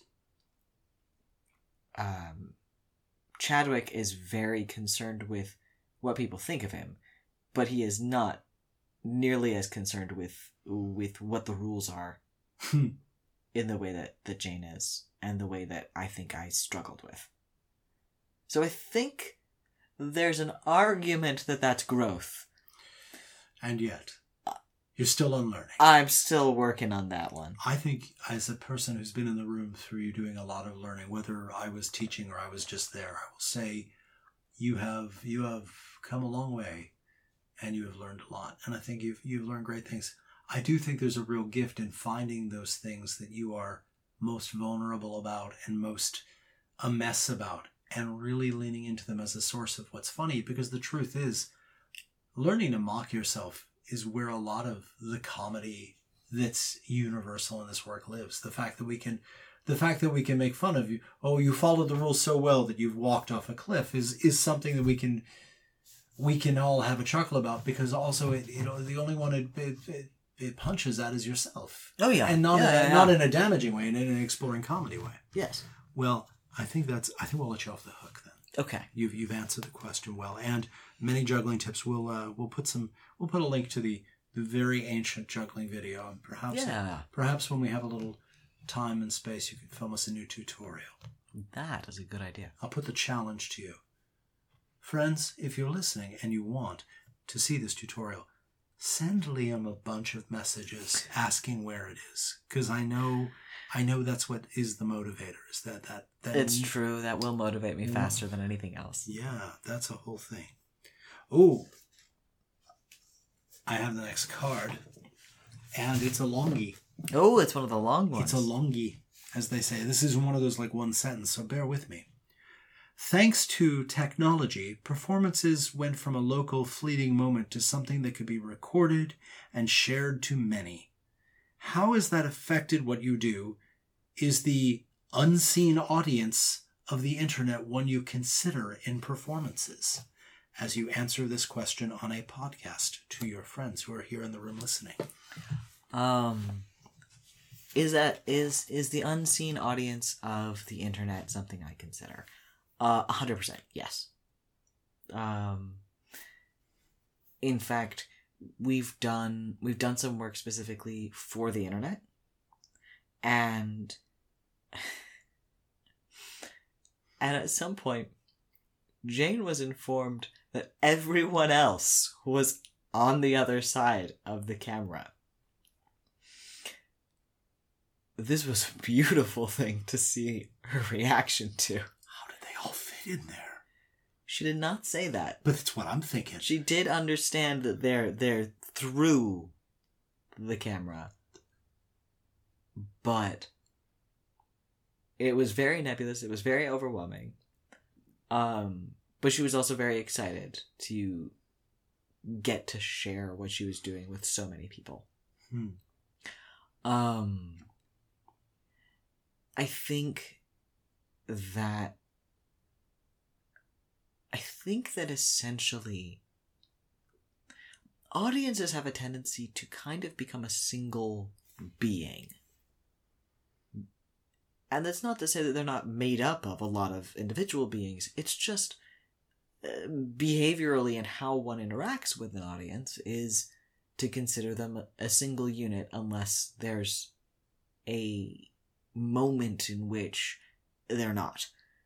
Chadwick is very concerned with what people think of him, but he is not nearly as concerned with what the rules are in the way that Jane is, and the way that I think I struggled with. So I think there's an argument that that's growth. And yet, you're still unlearning. I'm still working on that one. I think as a person who's been in the room through you doing a lot of learning, whether I was teaching or I was just there, I will say you have come a long way. and you have learned a lot. And I think you've learned great things. I do think there's a real gift in finding those things that you are most vulnerable about and most a mess about, and really leaning into them as a source of what's funny, because the truth is, learning to mock yourself is where a lot of the comedy that's universal in this work lives. The fact that we can make fun of you. Oh, you followed the rules so well that you've walked off a cliff is something that we can all have a chuckle about, because also the only one it punches at is yourself. Oh yeah, and not in a damaging way, in an exploring comedy way. Yes. Well, I think we'll let you off the hook then. Okay. You've answered the question well, and many juggling tips. We'll put a link to the very ancient juggling video, and perhaps when we have a little time and space, you can film us a new tutorial. That is a good idea. I'll put the challenge to you, friends. If you're listening and you want to see this tutorial, send Liam a bunch of messages asking where it is, because I know that's what is the motivator. Is that it's true. That will motivate me faster than anything else. Yeah, that's a whole thing. Oh, I have the next card, and it's a longie. Oh, it's one of the long ones. It's a longie, as they say. This is one of those like one sentence, so bear with me. Thanks to technology, performances went from a local fleeting moment to something that could be recorded and shared to many. How has that affected what you do? Is the unseen audience of the internet one you consider in performances? As you answer this question on a podcast to your friends who are here in the room listening. Is the unseen audience of the internet something I consider? 100%, yes. In fact, we've done some work specifically for the internet, and at some point, Jane was informed that everyone else was on the other side of the camera. This was a beautiful thing to see her reaction to. How did they all fit in there? She did not say that. But it's what I'm thinking. She did understand that they're through the camera. But it was very nebulous. It was very overwhelming. But she was also very excited to get to share what she was doing with so many people. I think that essentially audiences have a tendency to kind of become a single being. And that's not to say that they're not made up of a lot of individual beings. It's just behaviorally and how one interacts with an audience is to consider them a single unit unless there's a moment in which they're not.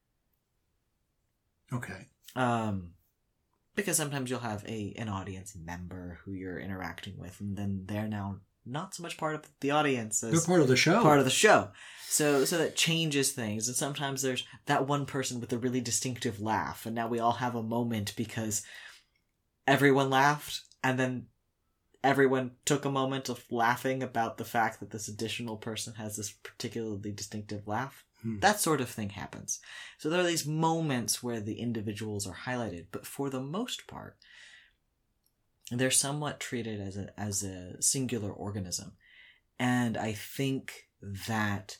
Okay. Because sometimes you'll have an audience member who you're interacting with, and then they're now not so much part of the audience as they're part of the show. Part of the show. So that changes things. And sometimes there's that one person with a really distinctive laugh, and now we all have a moment because everyone laughed, and then everyone took a moment of laughing about the fact that this additional person has this particularly distinctive laugh. That sort of thing happens. So there are these moments where the individuals are highlighted, but for the most part, they're somewhat treated as a singular organism. And I think that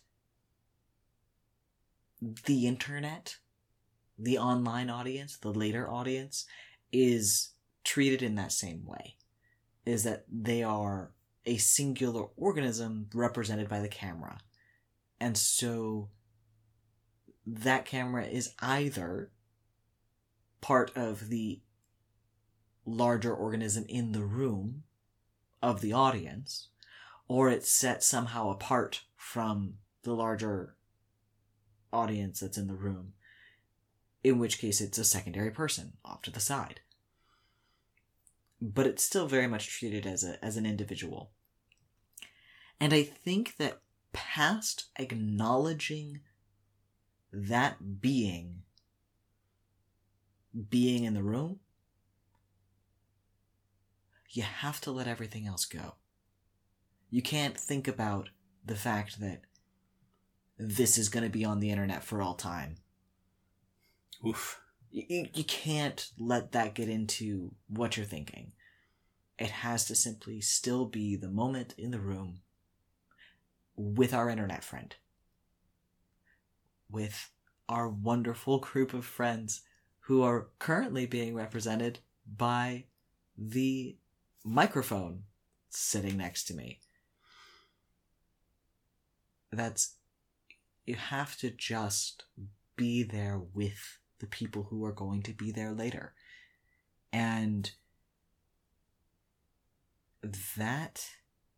the internet, the online audience, the later audience, is treated in that same way. Is that they are a singular organism represented by the camera. And so that camera is either part of the larger organism in the room of the audience, or it's set somehow apart from the larger audience that's in the room, in which case it's a secondary person off to the side. But it's still very much treated as an individual. And I think that past acknowledging that being in the room, you have to let everything else go. You can't think about the fact that this is going to be on the internet for all time. Oof. You can't let that get into what you're thinking. It has to simply still be the moment in the room with our internet friend. With our wonderful group of friends who are currently being represented by the microphone sitting next to me. You have to just be there with the people who are going to be there later. And that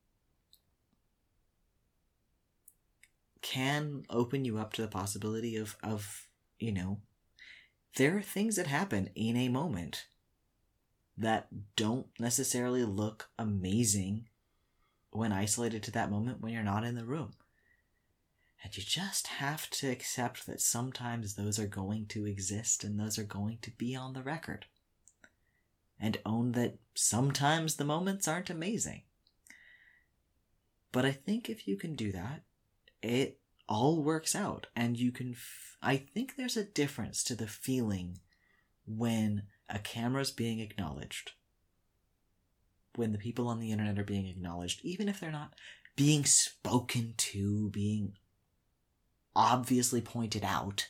can open you up to the possibility of, there are things that happen in a moment that don't necessarily look amazing when isolated to that moment when you're not in the room. And you just have to accept that sometimes those are going to exist and those are going to be on the record. And own that sometimes the moments aren't amazing. But I think if you can do that, it all works out. And you can... I think there's a difference to the feeling when a camera's being acknowledged. When the people on the internet are being acknowledged, even if they're not being spoken to, being obviously pointed out.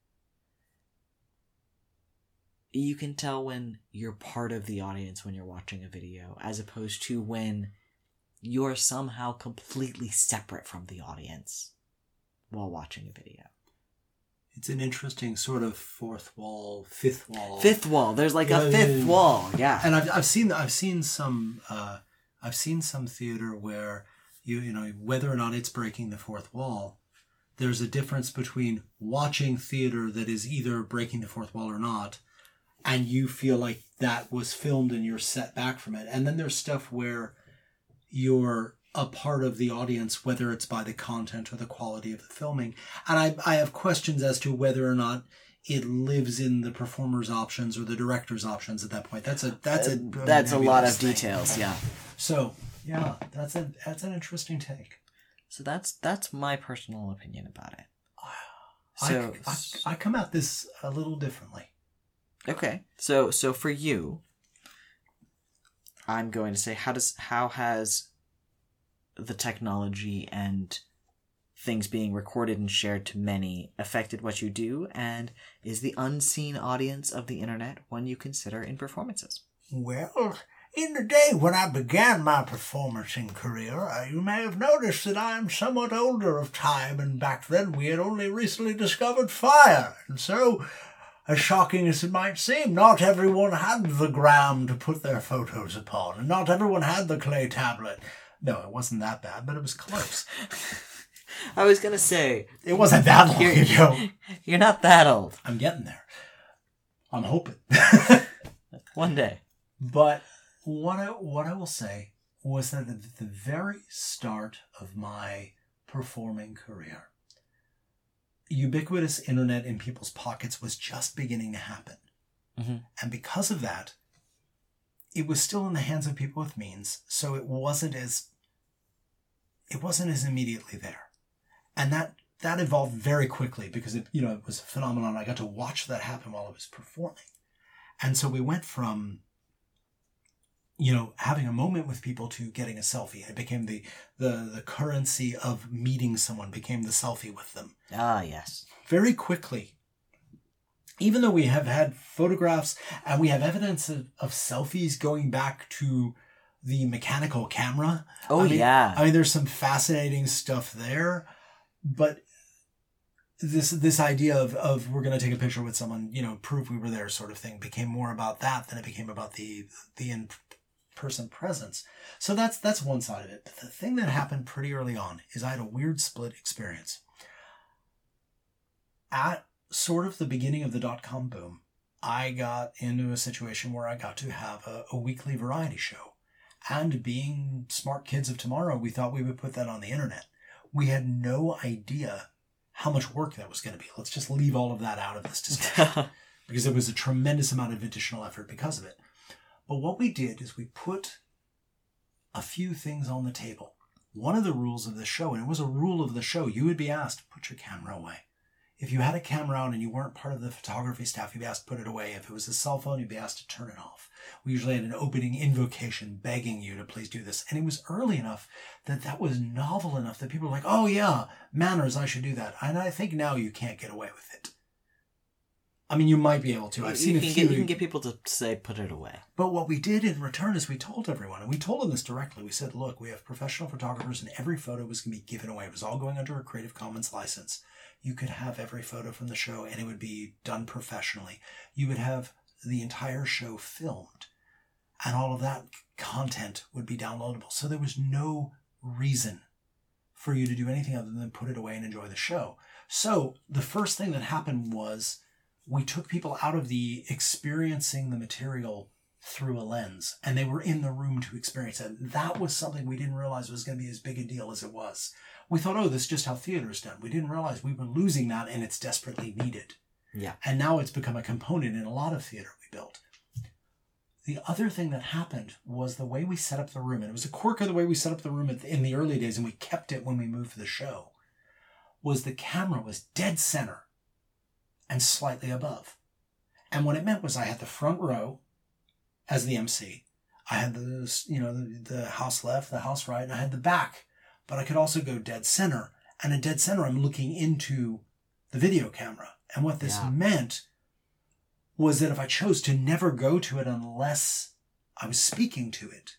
You can tell when you're part of the audience when you're watching a video, as opposed to when you're somehow completely separate from the audience while watching a video. It's an interesting sort of fourth wall, fifth wall. Fifth wall. There's like a fifth wall. Yeah. And I've seen some theater where you know whether or not it's breaking the fourth wall. There's a difference between watching theater that is either breaking the fourth wall or not, and you feel like that was filmed and you're set back from it. And then there's stuff where you're a part of the audience, whether it's by the content or the quality of the filming. And I have questions as to whether or not it lives in the performer's options or the director's options at that point. That's a lot of details, yeah. So yeah, that's an interesting take. So that's my personal opinion about it. So I come at this a little differently. Okay, so for you, I'm going to say how has the technology and things being recorded and shared to many affected what you do, and is the unseen audience of the internet one you consider in performances? Well, in the day when I began my performancing career, you may have noticed that I am somewhat older of time, and back then we had only recently discovered fire, and so, as shocking as it might seem, not everyone had the gram to put their photos upon, and not everyone had the clay tablet. No, it wasn't that bad, but it was close. I was going to say... It wasn't that long ago. You're not that old. I'm getting there. I'm hoping. One day. But what I will say was that at the very start of my performing career, ubiquitous internet in people's pockets was just beginning to happen. Mm-hmm. And because of that, it was still in the hands of people with means, so it wasn't as immediately there. And that evolved very quickly because it was a phenomenon. I got to watch that happen while I was performing. And so we went from having a moment with people to getting a selfie. It became the currency of meeting someone became the selfie with them. Ah, yes. Very quickly. Even though we have had photographs and we have evidence of selfies going back to the mechanical camera. Yeah. I mean, there's some fascinating stuff there, but this idea of we're going to take a picture with someone, prove we were there sort of thing became more about that than it became about the in-person presence. So that's one side of it. But the thing that happened pretty early on is I had a weird split experience. At sort of the beginning of the .com boom, I got into a situation where I got to have a weekly variety show. And being smart kids of tomorrow, we thought we would put that on the internet. We had no idea how much work that was going to be. Let's just leave all of that out of this discussion. Because it was a tremendous amount of additional effort because of it. But what we did is we put a few things on the table. One of the rules of the show, and it was a rule of the show, you would be asked, put your camera away. If you had a camera out and you weren't part of the photography staff, you'd be asked to put it away. If it was a cell phone, you'd be asked to turn it off. We usually had an opening invocation begging you to please do this. And it was early enough that that was novel enough that people were like, oh yeah, manners, I should do that. And I think now you can't get away with it. I mean, you might be able to. I've seen a few. You can get people to say, put it away. But what we did in return is we told everyone, and we told them this directly. We said, look, we have professional photographers and every photo was going to be given away. It was all going under a Creative Commons license. You could have every photo from the show and it would be done professionally. You would have the entire show filmed and all of that content would be downloadable. So there was no reason for you to do anything other than put it away and enjoy the show. So the first thing that happened was we took people out of the experiencing the material through a lens, and they were in the room to experience it. That was something we didn't realize was going to be as big a deal as it was. We thought, oh, this is just how theater is done. We didn't realize we were losing that, and it's desperately needed. Yeah. And now it's become a component in a lot of theater we built. The other thing that happened was the way we set up the room, and it was a quirk of the way we set up the room in the early days, and we kept it when we moved the show, was the camera was dead center and slightly above. And what it meant was I had the front row as the MC. I had the house left, the house right, and I had the back. But I could also go dead center. And at dead center, I'm looking into the video camera. And what this meant was that if I chose to never go to it unless I was speaking to it,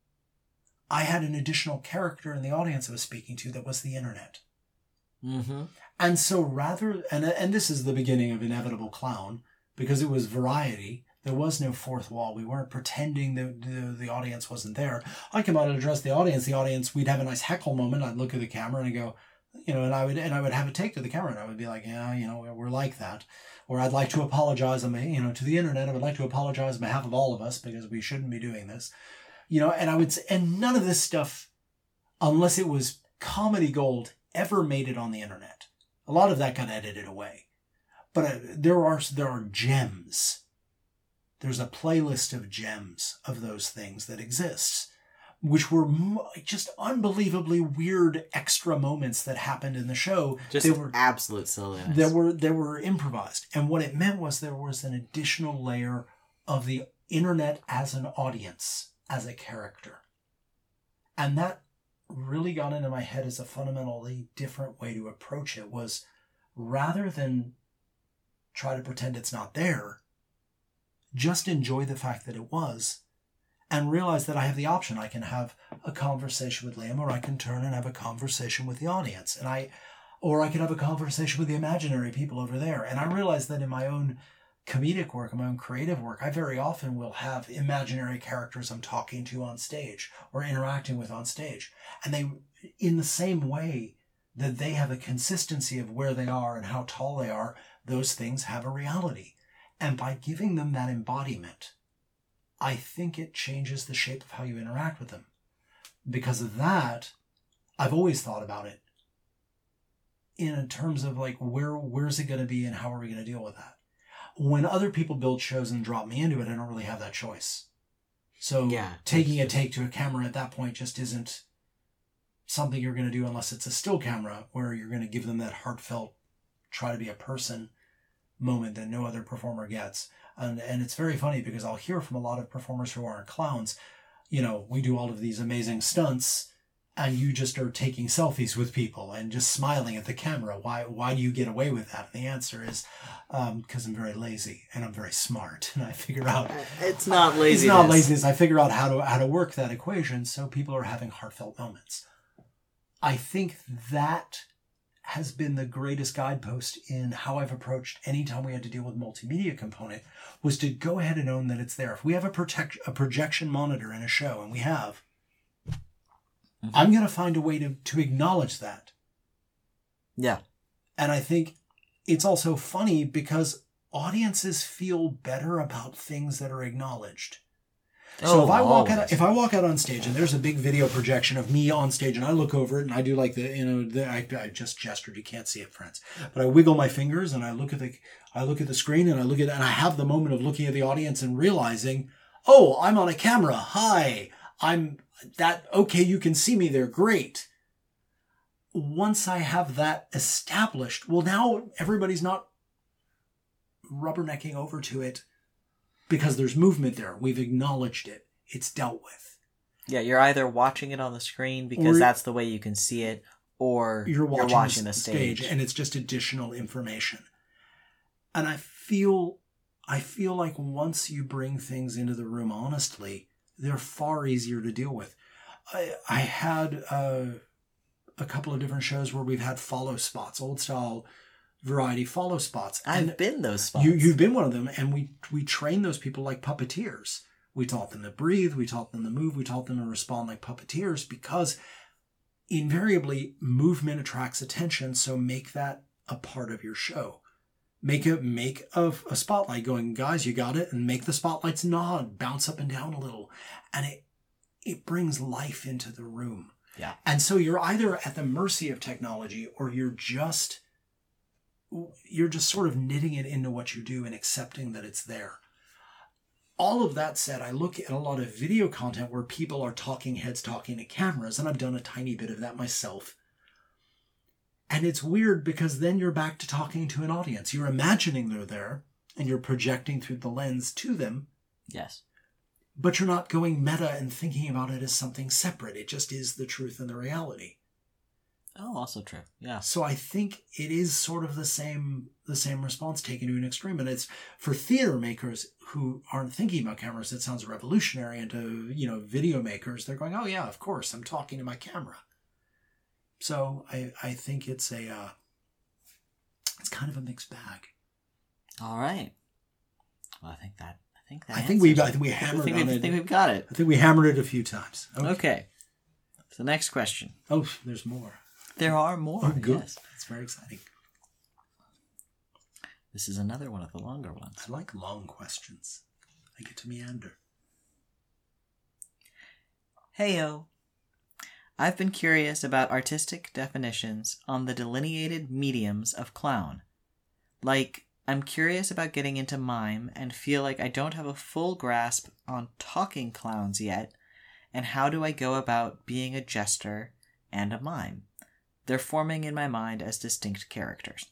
I had an additional character in the audience I was speaking to that was the internet. Mm-hmm. And so and this is the beginning of Inevitable Clown, because it was variety. There was no fourth wall. We weren't pretending that the audience wasn't there. I come out and address the audience, we'd have a nice heckle moment. I'd look at the camera and I'd go, and I would have a take to the camera and I would be like, yeah, we're like that. Or I'd like to apologize, to the internet. I would like to apologize on behalf of all of us because we shouldn't be doing this. And I would say, and none of this stuff, unless it was comedy gold, ever made it on the internet. A lot of that got edited away. But there are gems. There's a playlist of gems of those things that exists, which were just unbelievably weird extra moments that happened in the show. Just absolute silliness. They were improvised. And what it meant was there was an additional layer of the internet as an audience, as a character. And that really got into my head as a fundamentally different way to approach it, was rather than try to pretend it's not there, just enjoy the fact that it was and realize that I have the option. I can have a conversation with Liam, or I can turn and have a conversation with the audience. Or I can have a conversation with the imaginary people over there. And I realize that in my own comedic work, in my own creative work, I very often will have imaginary characters I'm talking to on stage or interacting with on stage. And they, in the same way that they have a consistency of where they are and how tall they are, those things have a reality. And by giving them that embodiment, I think it changes the shape of how you interact with them. Because of that, I've always thought about it in terms of like, where's it going to be and how are we going to deal with that? When other people build shows and drop me into it, I don't really have that choice. So taking a take to a camera at that point just isn't something you're going to do unless it's a still camera where you're going to give them that heartfelt, try to be a person moment that no other performer gets. And it's very funny because I'll hear from a lot of performers who aren't clowns, we do all of these amazing stunts and you just are taking selfies with people and just smiling at the camera. Why do you get away with that? And the answer is because I'm very lazy and I'm very smart, and I figure out it's not laziness. It's not laziness. I figure out how to work that equation so people are having heartfelt moments. I think that has been the greatest guidepost in how I've approached any time we had to deal with multimedia component, was to go ahead and own that it's there. If we have a projection monitor in a show, and we have, I'm going to find a way to acknowledge that. Yeah. And I think it's also funny because audiences feel better about things that are acknowledged. So if I walk out on stage and there's a big video projection of me on stage and I look over it and I do like I just gestured, you can't see it, friends, but I wiggle my fingers and I look at the screen and I have the moment of looking at the audience and realizing, oh, I'm on a camera. Hi, okay, you can see me there, great. Once I have that established, well, now everybody's not rubbernecking over to it because there's movement there. We've acknowledged it. It's dealt with. Yeah, you're either watching it on the screen because that's the way you can see it, or you're watching the stage. And it's just additional information. And I feel like once you bring things into the room honestly, they're far easier to deal with. I had a couple of different shows where we've had follow spots, old style variety follow spots. I've been those spots. You've been one of them, and we train those people like puppeteers. We taught them to breathe, we taught them to move, we taught them to respond like puppeteers, because invariably movement attracts attention, so make that a part of your show. Make a spotlight going, guys, you got it, and make the spotlights nod, bounce up and down a little, and it brings life into the room. Yeah. And so you're either at the mercy of technology, or you're just sort of knitting it into what you do and accepting that it's there. All of that said, I look at a lot of video content where people are talking heads talking to cameras, and I've done a tiny bit of that myself. And it's weird because then you're back to talking to an audience. You're imagining they're there, and you're projecting through the lens to them. Yes. But you're not going meta and thinking about it as something separate. It just is the truth and the reality. Oh, also true. Yeah. So I think it is sort of the same response taken to an extreme. And it's for theater makers who aren't thinking about cameras, it sounds revolutionary. And to, video makers, they're going, oh yeah, of course, I'm talking to my camera. So I think it's kind of a mixed bag. All right. Well, I think I think we hammered on it. I think we've got it. I think we hammered it a few times. Okay. So the next question. Oh, there's more. There are more. Oh, good. Yes. That's very exciting. This is another one of the longer ones. I like long questions. I get to meander. Heyo. I've been curious about artistic definitions on the delineated mediums of clown. Like, I'm curious about getting into mime and feel like I don't have a full grasp on talking clowns yet, and how do I go about being a jester and a mime? They're forming in my mind as distinct characters.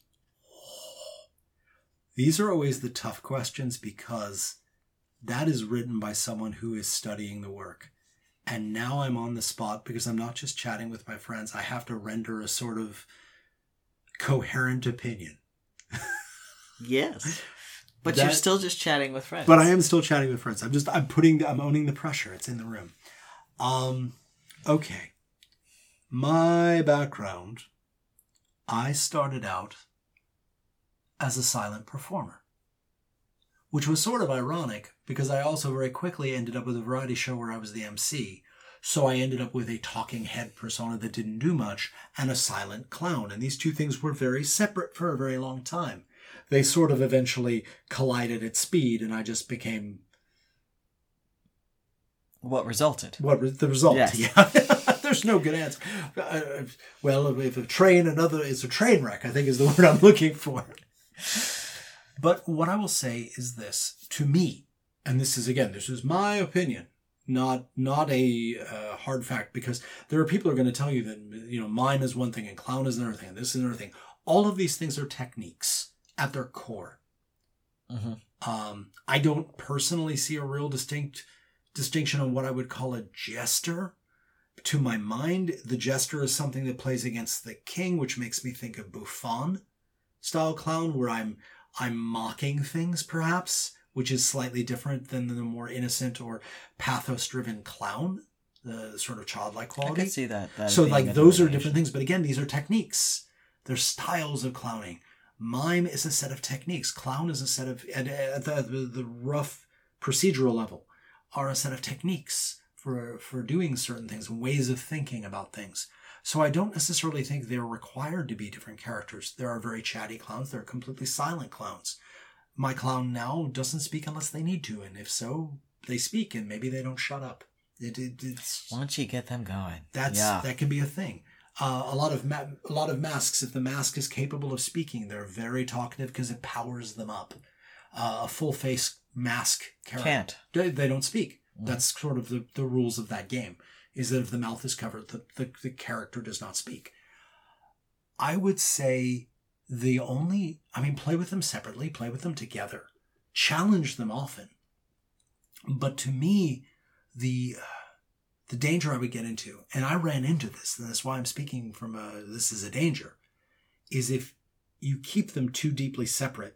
These are always the tough questions because that is written by someone who is studying the work. And now I'm on the spot because I'm not just chatting with my friends. I have to render a sort of coherent opinion. Yes. But you're still just chatting with friends. But I am still chatting with friends. I'm owning the pressure. It's in the room. Okay. My background, I started out as a silent performer, which was sort of ironic because I also very quickly ended up with a variety show where I was the MC. So I ended up with a talking head persona that didn't do much and a silent clown. And these two things were very separate for a very long time. They sort of eventually collided at speed, and I just became... What resulted? What was the result? Yes. Yeah. There's no good answer. Well, if a train, it's a train wreck, I think is the word I'm looking for. But what I will say is this, to me, and this is my opinion, not a hard fact, because there are people who are going to tell you that, mime is one thing and clown is another thing and this is another thing. All of these things are techniques at their core. Mm-hmm. I don't personally see a real distinction on what I would call a jester. To my mind, the jester is something that plays against the king, which makes me think of Buffon style clown, where I'm mocking things, perhaps, which is slightly different than the more innocent or pathos-driven clown, the sort of childlike quality. I can see that. So, those are different things. But again, these are techniques. They're styles of clowning. Mime is a set of techniques. Clown is a set of, at the rough procedural level, are a set of techniques for doing certain things, ways of thinking about things. So I don't necessarily think they're required to be different characters. There are very chatty clowns. There are completely silent clowns. My clown now doesn't speak unless they need to, and if so, they speak, and maybe they don't shut up. It's once you get them going, that can be a thing. A lot of masks. If the mask is capable of speaking, they're very talkative because it powers them up. A full face mask character can't. They don't speak. That's sort of the rules of that game. is that if the mouth is covered, the character does not speak. I would say play with them separately, play with them together, challenge them often. But to me, the danger I would get into, and I ran into this, and that's why I'm speaking from this is a danger, is if you keep them too deeply separate,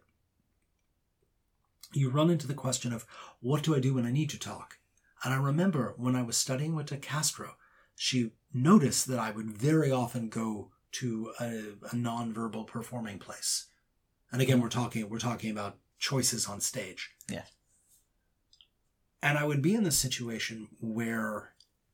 you run into the question of, what do I do when I need to talk? And I remember when I was studying with De Castro, she noticed that I would very often go to a non-verbal performing place. And again, we're talking about choices on stage. Yeah. And I would be in this situation where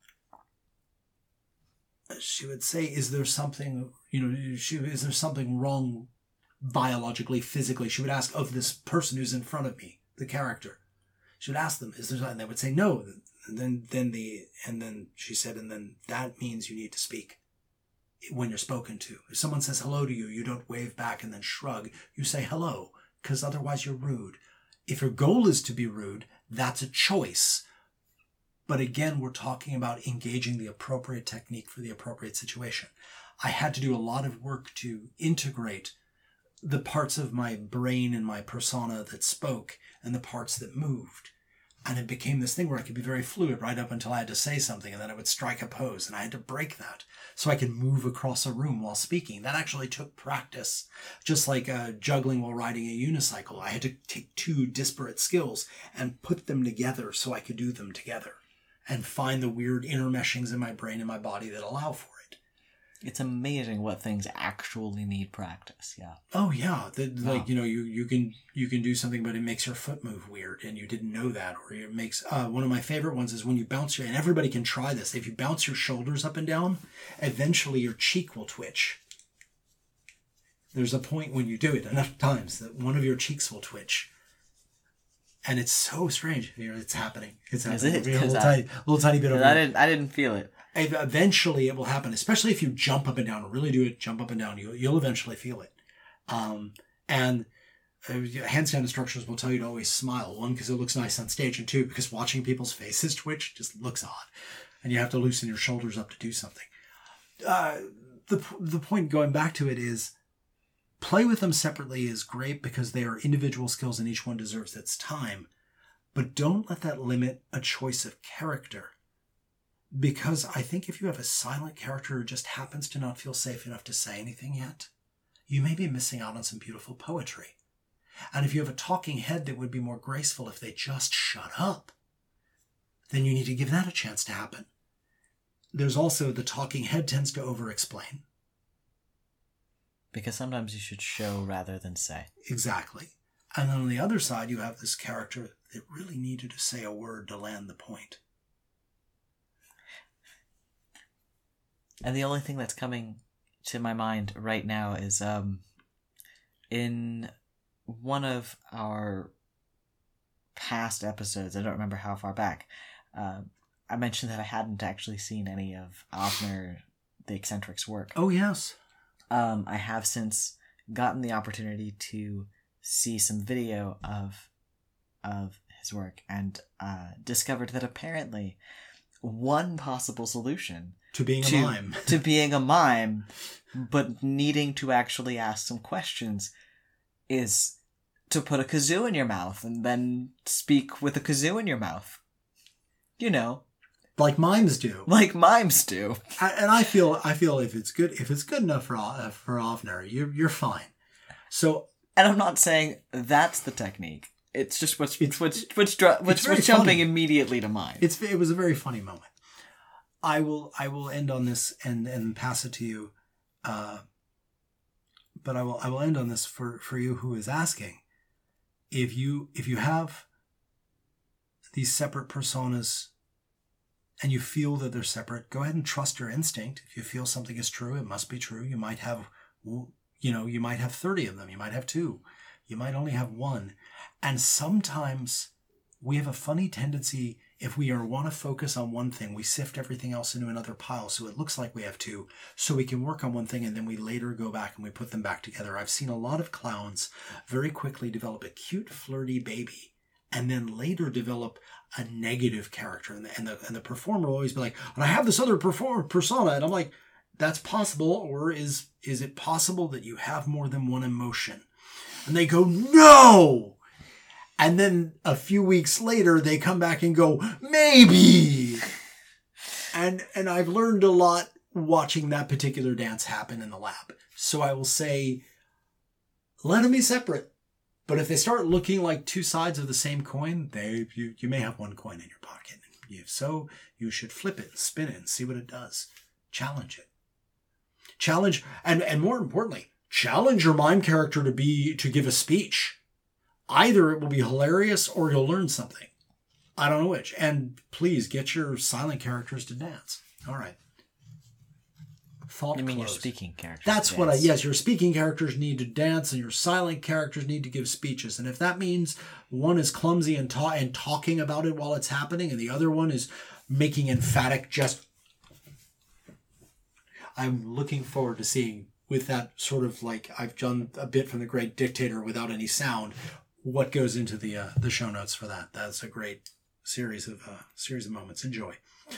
she would say, is there something wrong biologically, physically? She would ask of this person who's in front of me, the character. She would ask them, is there something? And they would say no. And then she said, and then that means you need to speak when you're spoken to. If someone says hello to you, you don't wave back and then shrug. You say hello, because otherwise you're rude. If your goal is to be rude, that's a choice. But again, we're talking about engaging the appropriate technique for the appropriate situation. I had to do a lot of work to integrate the parts of my brain and my persona that spoke and the parts that moved. And it became this thing where I could be very fluid right up until I had to say something, and then I would strike a pose, and I had to break that so I could move across a room while speaking. That actually took practice, just like juggling while riding a unicycle. I had to take two disparate skills and put them together so I could do them together and find the weird intermeshings in my brain and my body that allow for it. It's amazing what things actually need practice. Yeah. Oh yeah, like you can do something, but it makes your foot move weird, and you didn't know that, or it makes one of my favorite ones is when you bounce and everybody can try this. If you bounce your shoulders up and down, eventually your cheek will twitch. There's a point when you do it enough times that one of your cheeks will twitch, and it's so strange. It's happening. It's happening. Is it? A little tiny bit of. I didn't feel it. Eventually it will happen, especially if you jump up and down, really do it, jump up and down, you'll eventually feel it. And handstand instructors will tell you to always smile. One, because it looks nice on stage, and two, because watching people's faces twitch just looks odd. And you have to loosen your shoulders up to do something. The point going back to it is, play with them separately is great because they are individual skills and each one deserves its time. But don't let that limit a choice of character. Because I think if you have a silent character who just happens to not feel safe enough to say anything yet, you may be missing out on some beautiful poetry. And if you have a talking head that would be more graceful if they just shut up, then you need to give that a chance to happen. There's also the talking head tends to over-explain. Because sometimes you should show rather than say. Exactly. And then on the other side, you have this character that really needed to say a word to land the point. And the only thing that's coming to my mind right now is in one of our past episodes, I don't remember how far back, I mentioned that I hadn't actually seen any of Avner the Eccentric's work. Oh, yes. I have since gotten the opportunity to see some video of his work and discovered that apparently one possible solution to being a mime. To being a mime, but needing to actually ask some questions, is to put a kazoo in your mouth and then speak with a kazoo in your mouth. You know. Like mimes do. Like mimes do. And I feel if it's good enough for Avner, you're fine. So. And I'm not saying that's the technique. It's just what's jumping immediately to mind. It was a very funny moment. I will end on this and pass it to you, but I will end on this for you who is asking. If you have these separate personas and you feel that they're separate, go ahead and trust your instinct. If you feel something is true, it must be true. You might have 30 of them. You might have 2. You might only have 1. And sometimes we have a funny tendency, if we want to focus on one thing, we sift everything else into another pile so it looks like we have 2, so we can work on one thing and then we later go back and we put them back together. I've seen a lot of clowns very quickly develop a cute, flirty baby and then later develop a negative character. And the performer will always be like, and I have this other persona. And I'm like, that's possible. Or is it possible that you have more than one emotion? And they go, no. And then a few weeks later, they come back and go, maybe. And I've learned a lot watching that particular dance happen in the lab. So I will say, let them be separate. But if they start looking like two sides of the same coin, you may have one coin in your pocket. If so, you should flip it, spin it, and see what it does. Challenge it. Challenge, and more importantly, challenge your mime character to give a speech. Either it will be hilarious or you'll learn something. I don't know which. And please get your silent characters to dance. All right. Thought You mean closed. your speaking character? That's what yes, your speaking characters need to dance and your silent characters need to give speeches. And if that means one is clumsy and talking about it while it's happening and the other one is making emphatic I'm looking forward to seeing, with that sort of like I've done a bit from The Great Dictator without any sound, what goes into the show notes for that. That's a great series of moments. Enjoy.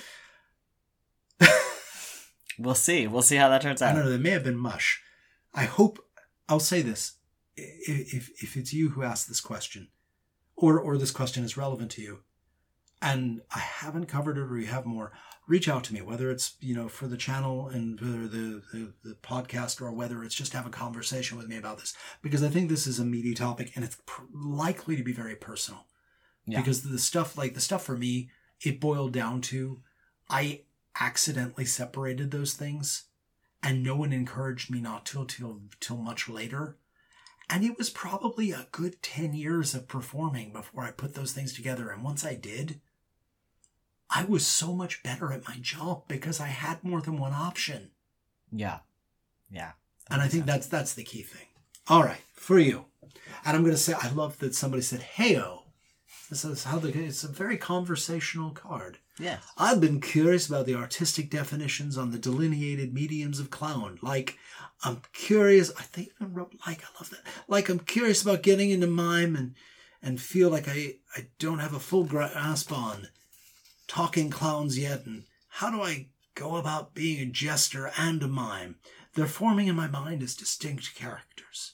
We'll see. We'll see how that turns I out. don't know. They may have been mush. I hope. I'll say this: if it's you who asked this question, or this question is relevant to you, and I haven't covered it, or you have more, reach out to me. Whether it's for the channel and the podcast, or whether it's just have a conversation with me about this, because I think this is a meaty topic, and it's likely to be very personal. Yeah. Because the stuff for me, it boiled down to I accidentally separated those things and no one encouraged me not to till much later. And it was probably a good 10 years of performing before I put those things together. And once I did, I was so much better at my job because I had more than one option. Yeah. Yeah. And I think that's the key thing. All right, for you. And I'm going to say, I love that somebody said, "Heyo." This is how it's a very conversational card. Yeah. I've been curious about the artistic definitions on the delineated mediums of clown. Like, I'm curious. I think I wrote I love that. Like, I'm curious about getting into mime and feel like I don't have a full grasp on talking clowns yet. And how do I go about being a jester and a mime? They're forming in my mind as distinct characters.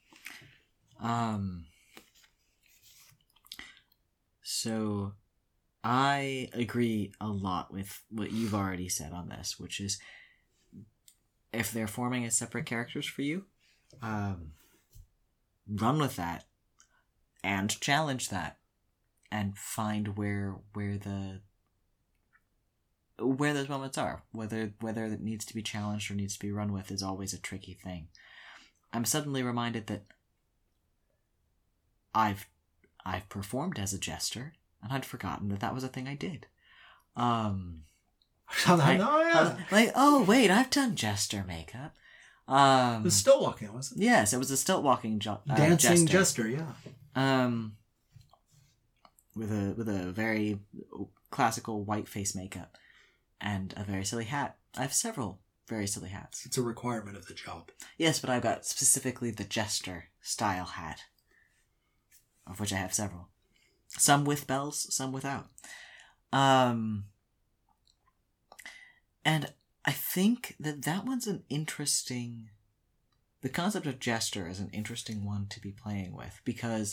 So I agree a lot with what you've already said on this, which is if they're forming as separate characters for you, run with that and challenge that and find where those moments are. Whether it needs to be challenged or needs to be run with is always a tricky thing. I'm suddenly reminded that I've performed as a jester, and I'd forgotten that was a thing I did. Oh wait, I've done jester makeup. It was stilt walking, wasn't it? Yes, it was a stilt walking dancing jester. Yeah. With a very classical white face makeup and a very silly hat. I have several very silly hats. It's a requirement of the job. Yes, but I've got specifically the jester style hat, of which I have several. Some with bells, some without. And I think that one's an interesting... The concept of jester is an interesting one to be playing with, because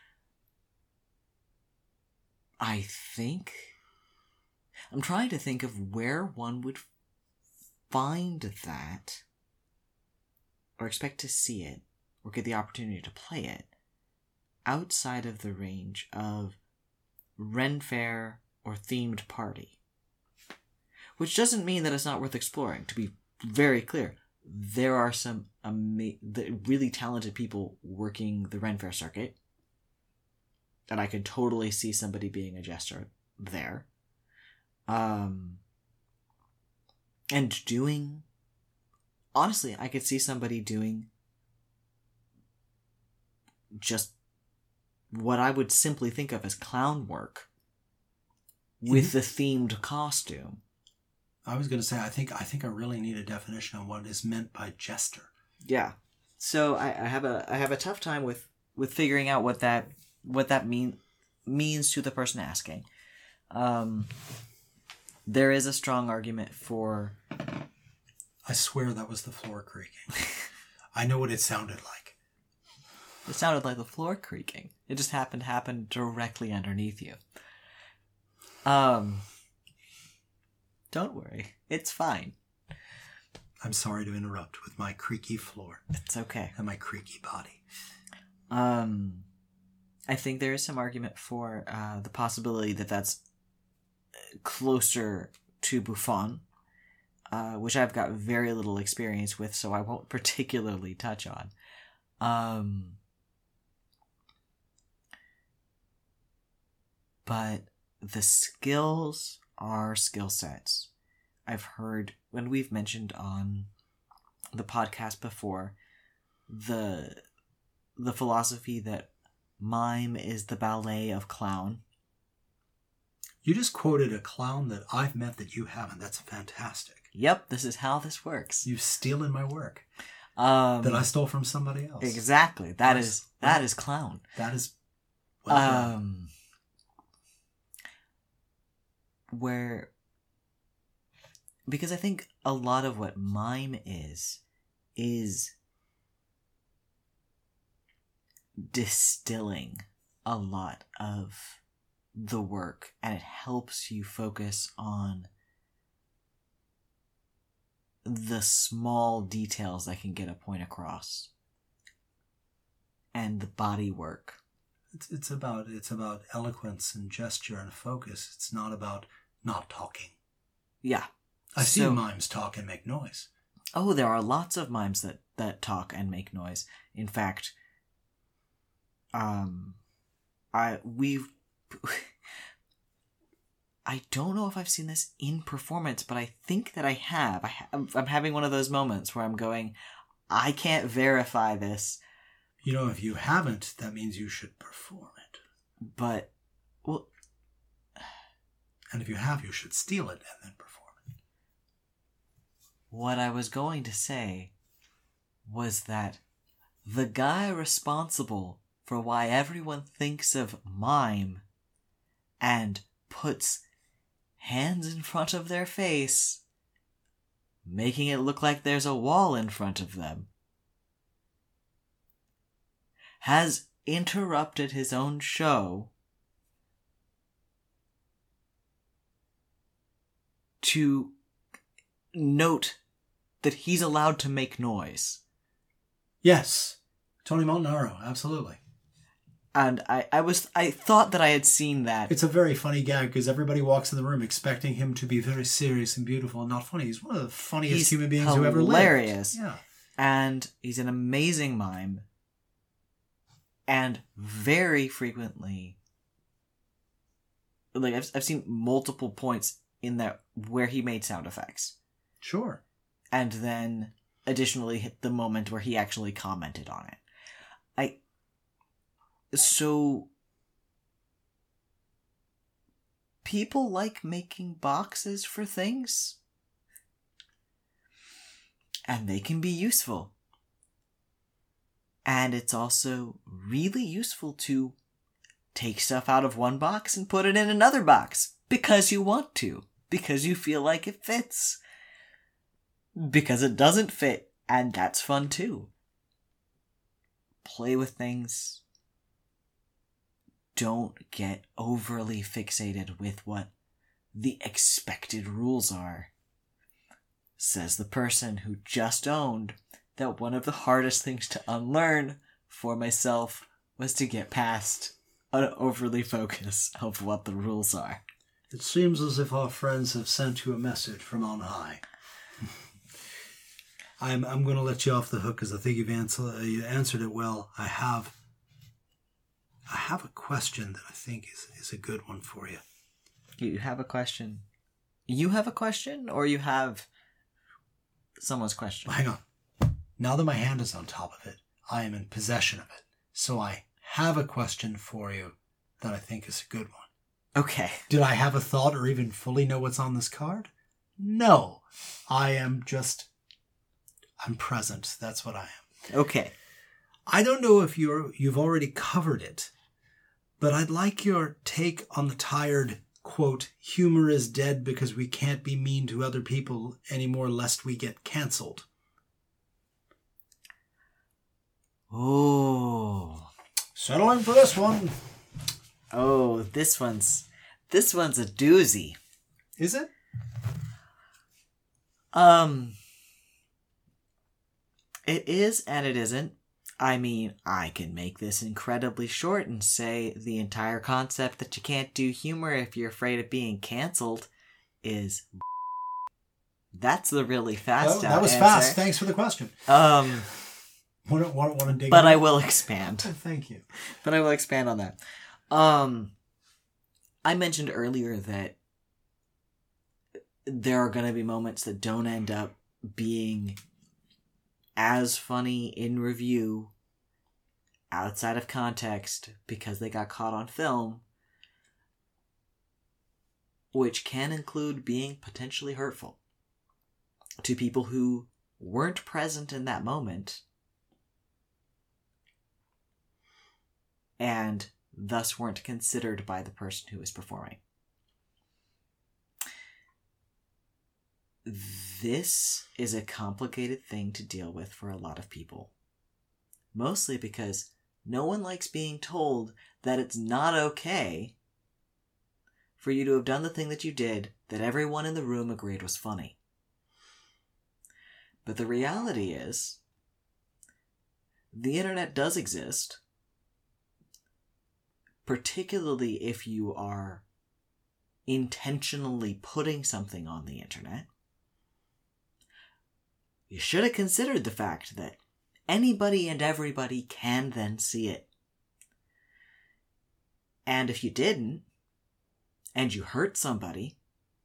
I think... I'm trying to think of where one would find that, or expect to see it, or get the opportunity to play it, outside of the range of Ren Fair or themed party. Which doesn't mean that it's not worth exploring. To be very clear, there are some really talented people working the Ren Fair circuit, and I could totally see somebody being a jester there. And doing... Honestly, I could see somebody doing just what I would simply think of as clown work with the themed costume. I was going to say, I think I really need a definition on what is meant by jester. Yeah. So I have a tough time with figuring out what that means. means to the person asking. There is a strong argument for... I swear that was the floor creaking. I know what it sounded like. It sounded like the floor creaking. It just happened to happen directly underneath you. Don't worry. It's fine. I'm sorry to interrupt with my creaky floor. It's okay. And my creaky body. I think there is some argument for the possibility that that's closer to Buffon, which I've got very little experience with, so I won't particularly touch on. But the skills are skill sets. I've heard, when we've mentioned on the podcast before, the philosophy that mime is the ballet of clown. You just quoted a clown that I've met that you haven't. That's fantastic. Yep, this is how this works. You've stolen my work that I stole from somebody else. Exactly. That is clown. That is because I think a lot of what mime is distilling a lot of the work, and it helps you focus on the small details that can get a point across, and the body work. It's about eloquence and gesture and focus. It's not about not talking. Yeah. I've seen mimes talk and make noise. Oh, there are lots of mimes that talk and make noise. In fact, I don't know if I've seen this in performance, but I think that I have. I'm having one of those moments where I'm going, I can't verify this. You know, if you haven't, that means you should perform it. But, well... And if you have, you should steal it and then perform it. What I was going to say was that the guy responsible for why everyone thinks of mime and puts hands in front of their face, making it look like there's a wall in front of them, has interrupted his own show to note that he's allowed to make noise. Yes. Tony Montanaro, absolutely. And I thought that I had seen that. It's a very funny gag because everybody walks in the room expecting him to be very serious and beautiful and not funny. He's one of the funniest human beings who ever lived. Hilarious. Yeah. And he's an amazing mime. And very frequently, like I've seen multiple points in there where he made sound effects. Sure. And then additionally hit the moment where he actually commented on it. So people like making boxes for things, and they can be useful. And it's also really useful to take stuff out of one box and put it in another box because you want to, because you feel like it fits, because it doesn't fit, and that's fun too. Play with things. Don't get overly fixated with what the expected rules are. Says the person who just owned that one of the hardest things to unlearn for myself was to get past an overly focus of what the rules are. It seems as if our friends have sent you a message from on high. I'm going to let you off the hook because I think you answered it well. I have a question that I think is a good one for you. You have a question? You have a question, or you have someone's question? Hang on. Now that my hand is on top of it, I am in possession of it. So I have a question for you that I think is a good one. Okay. Did I have a thought or even fully know what's on this card? No. I'm present. That's what I am. Okay. I don't know if you've already covered it, but I'd like your take on the tired, quote, humor is dead because we can't be mean to other people anymore lest we get cancelled. Oh. Settling for this one. Oh, this one's a doozy. Is it? It is and it isn't. I mean, I can make this incredibly short and say the entire concept that you can't do humor if you're afraid of being canceled is that's the really fast That was answer. fast. Thanks for the question. Want to dig but in? I will expand. Oh, thank you. But I will expand on that. I mentioned earlier that there are going to be moments that don't end up being as funny in review outside of context because they got caught on film, which can include being potentially hurtful to people who weren't present in that moment and thus weren't considered by the person who was performing. This is a complicated thing to deal with for a lot of people. Mostly because no one likes being told that it's not okay for you to have done the thing that you did that everyone in the room agreed was funny. But the reality is, the internet does exist, particularly if you are intentionally putting something on the internet. You should have considered the fact that anybody and everybody can then see it. And if you didn't, and you hurt somebody,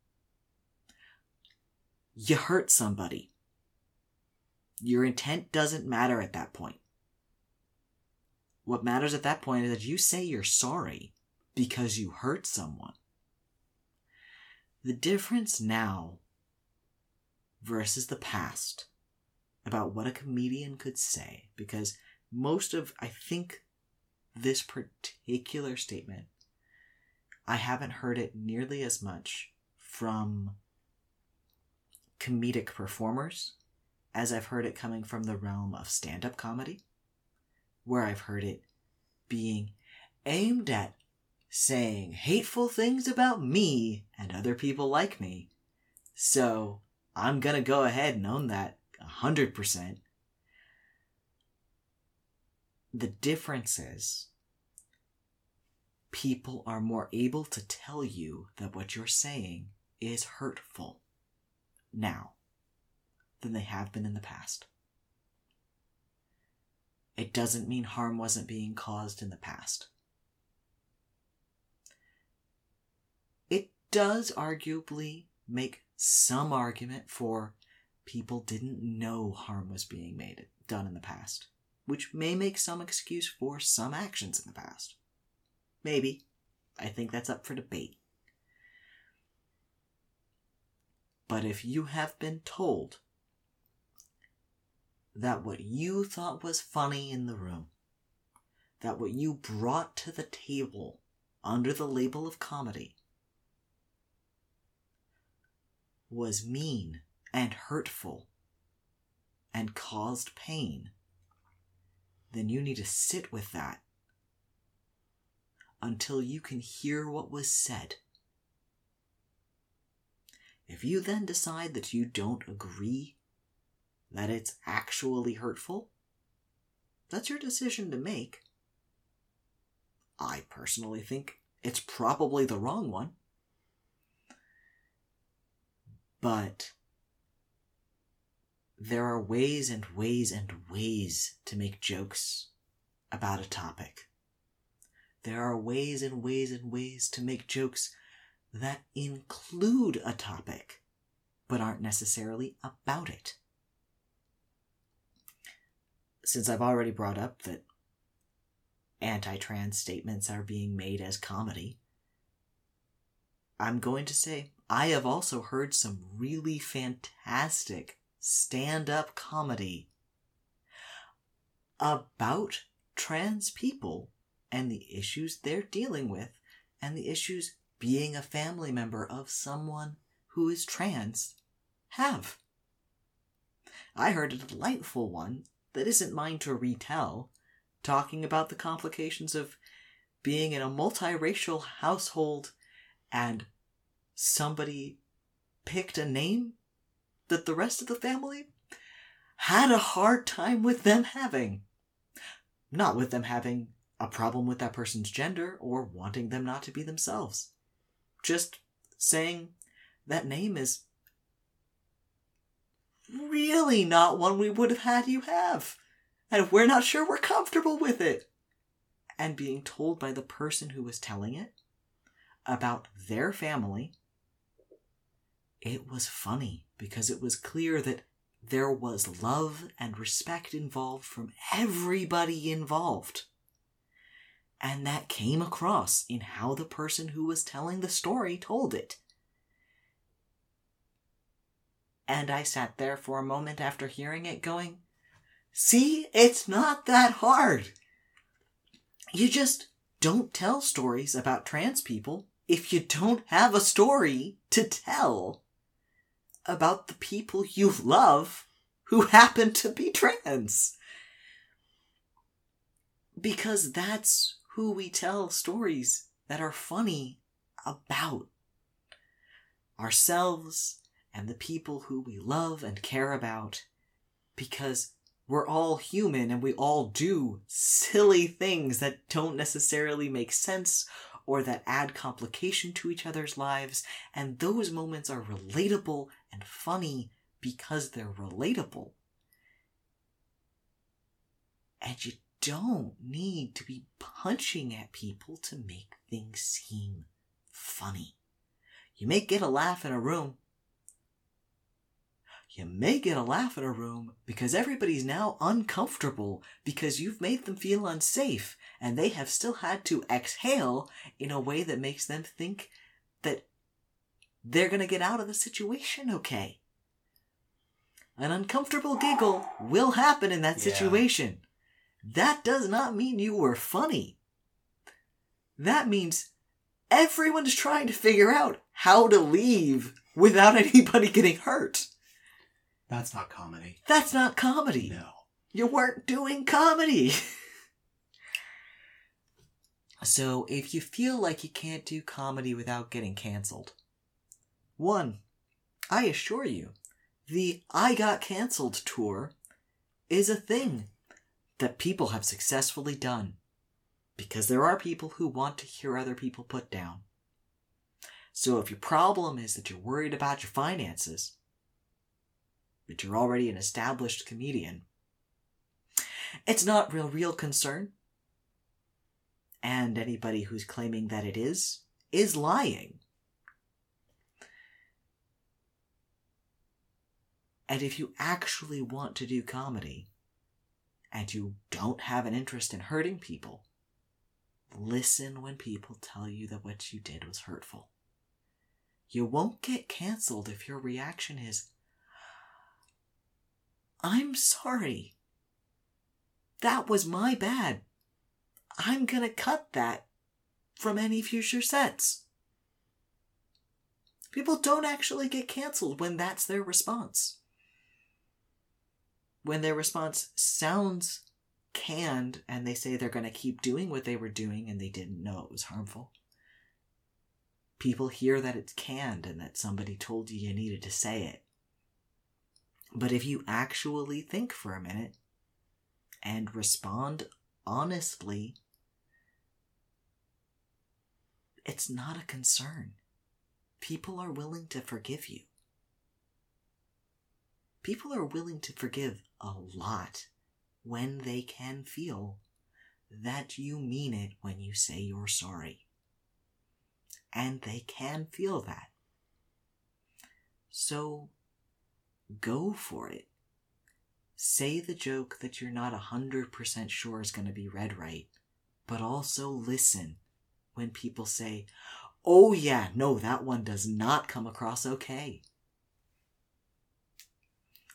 you hurt somebody. Your intent doesn't matter at that point. What matters at that point is that you say you're sorry because you hurt someone. The difference now versus the past about what a comedian could say, because most of, I think, this particular statement, I haven't heard it nearly as much from comedic performers as I've heard it coming from the realm of stand-up comedy, where I've heard it being aimed at saying hateful things about me and other people like me. So I'm gonna go ahead and own that 100%. The difference is people are more able to tell you that what you're saying is hurtful now than they have been in the past. It doesn't mean harm wasn't being caused in the past. It does arguably make some argument for people didn't know harm was being done in the past, which may make some excuse for some actions in the past. Maybe. I think that's up for debate. But if you have been told that what you thought was funny in the room, that what you brought to the table under the label of comedy was mean and hurtful and caused pain, then you need to sit with that until you can hear what was said. If you then decide that you don't agree that it's actually hurtful, that's your decision to make. I personally think it's probably the wrong one. But there are ways and ways and ways to make jokes about a topic. There are ways and ways and ways to make jokes that include a topic, but aren't necessarily about it. Since I've already brought up that anti-trans statements are being made as comedy, I'm going to say I have also heard some really fantastic stand-up comedy about trans people and the issues they're dealing with, and the issues being a family member of someone who is trans have. I heard a delightful one that isn't mine to retell, talking about the complications of being in a multiracial household and somebody picked a name that the rest of the family had a hard time with them having. Not with them having a problem with that person's gender or wanting them not to be themselves. Just saying that name is really not one we would have had you have. And we're not sure we're comfortable with it. And being told by the person who was telling it about their family, it was funny because it was clear that there was love and respect involved from everybody involved. And that came across in how the person who was telling the story told it. And I sat there for a moment after hearing it going, see, it's not that hard. You just don't tell stories about trans people if you don't have a story to tell about the people you love who happen to be trans. Because that's who we tell stories that are funny about. Ourselves and the people who we love and care about. Because we're all human and we all do silly things that don't necessarily make sense or that add complication to each other's lives. And those moments are relatable and funny because they're relatable. And you don't need to be punching at people to make things seem funny. You may get a laugh in a room. You may get a laugh in a room because everybody's now uncomfortable because you've made them feel unsafe and they have still had to exhale in a way that makes them think that they're going to get out of the situation okay. An uncomfortable giggle will happen in that situation. That does not mean you were funny. That means everyone's trying to figure out how to leave without anybody getting hurt. That's not comedy. That's not comedy. No. You weren't doing comedy. So if you feel like you can't do comedy without getting canceled, one, I assure you, the I Got Canceled tour is a thing that people have successfully done. Because there are people who want to hear other people put down. So if your problem is that you're worried about your finances, but you're already an established comedian, it's not real concern. And anybody who's claiming that it is lying. And if you actually want to do comedy, and you don't have an interest in hurting people, listen when people tell you that what you did was hurtful. You won't get canceled if your reaction is, I'm sorry. That was my bad. I'm gonna cut that from any future sets. People don't actually get canceled when that's their response. When their response sounds canned and they say they're gonna keep doing what they were doing and they didn't know it was harmful. People hear that it's canned and that somebody told you needed to say it. But if you actually think for a minute and respond honestly, it's not a concern. People are willing to forgive you. People are willing to forgive a lot when they can feel that you mean it when you say you're sorry. And they can feel that. So, go for it. Say the joke that you're not 100% sure is going to be read right, but also listen when people say, oh yeah, no, that one does not come across okay.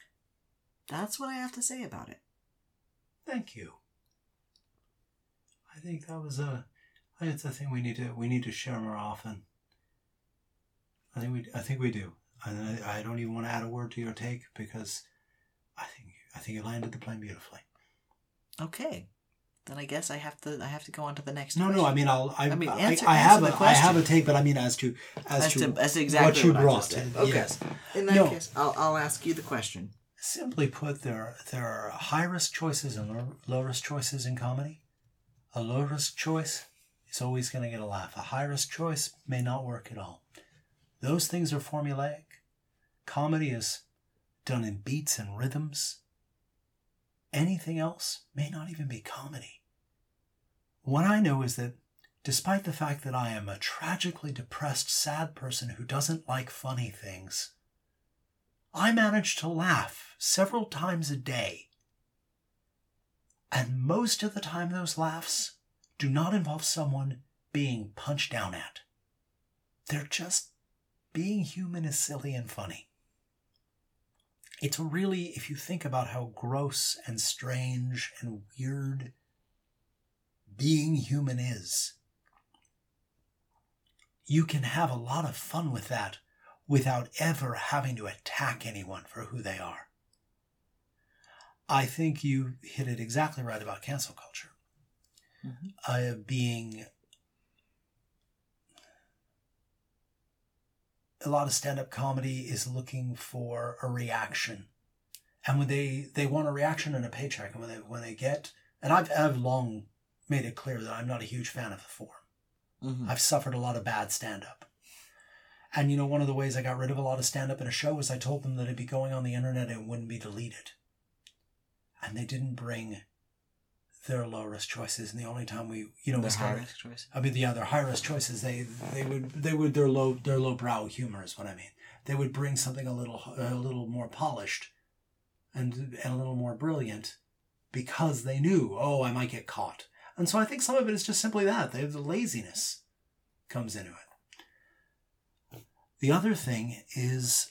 That's what I have to say about it. Thank you. I think that was it's a thing we need to share more often. I think we do. And I don't even want to add a word to your take because I think you landed the plane beautifully. Okay. Then I guess I have to go on to the next No, question. no, I mean I have a take, but I mean as to exactly what you what I brought. just did. Okay. Yes. In that case, I'll ask you the question. Simply put, there are high-risk choices and low-risk choices in comedy. A low-risk choice is always going to get a laugh. A high-risk choice may not work at all. Those things are formulaic. Comedy is done in beats and rhythms. Anything else may not even be comedy. What I know is that despite the fact that I am a tragically depressed, sad person who doesn't like funny things, I manage to laugh several times a day. And most of the time those laughs do not involve someone being punched down at. They're just being human is silly and funny. It's really, if you think about how gross and strange and weird being human is, you can have a lot of fun with that without ever having to attack anyone for who they are. I think you hit it exactly right about cancel culture. Being a lot of stand-up comedy is looking for a reaction, and when they want a reaction and a paycheck, and when they get, and I've long made it clear that I'm not a huge fan of the form. Mm-hmm. I've suffered a lot of bad stand-up, and one of the ways I got rid of a lot of stand-up in a show was I told them that it'd be going on the internet and wouldn't be deleted, and they didn't bring their low-risk choices, and the only time we their high-risk choices. I mean, their high-risk choices. They would their lowbrow humor is what I mean. They would bring something a little more polished, and a little more brilliant, because they knew, I might get caught. And so I think some of it is just simply that the laziness comes into it. The other thing is,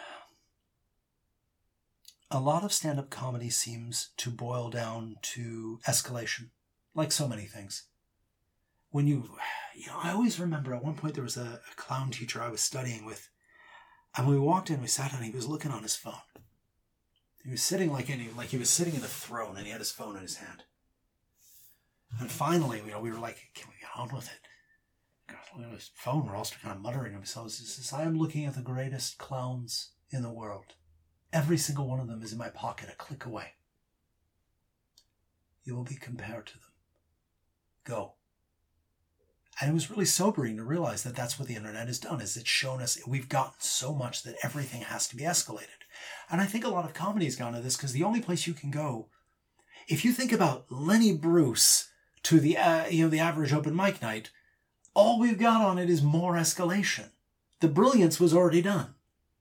a lot of stand-up comedy seems to boil down to escalation, like so many things. When I always remember at one point there was a clown teacher I was studying with, and when we walked in, we sat down, and he was looking on his phone. He was sitting like he was sitting in a throne, and he had his phone in his hand. And finally, we were like, "Can we get on with it?" Look at his phone. We're all kind of muttering to ourselves. He says, "I am looking at the greatest clowns in the world. Every single one of them is in my pocket, a click away. You will be compared to them. Go." And it was really sobering to realize that that's what the internet has done, is it's shown us we've gotten so much that everything has to be escalated. And I think a lot of comedy has gone to this because the only place you can go, if you think about Lenny Bruce to the average open mic night, all we've got on it is more escalation. The brilliance was already done.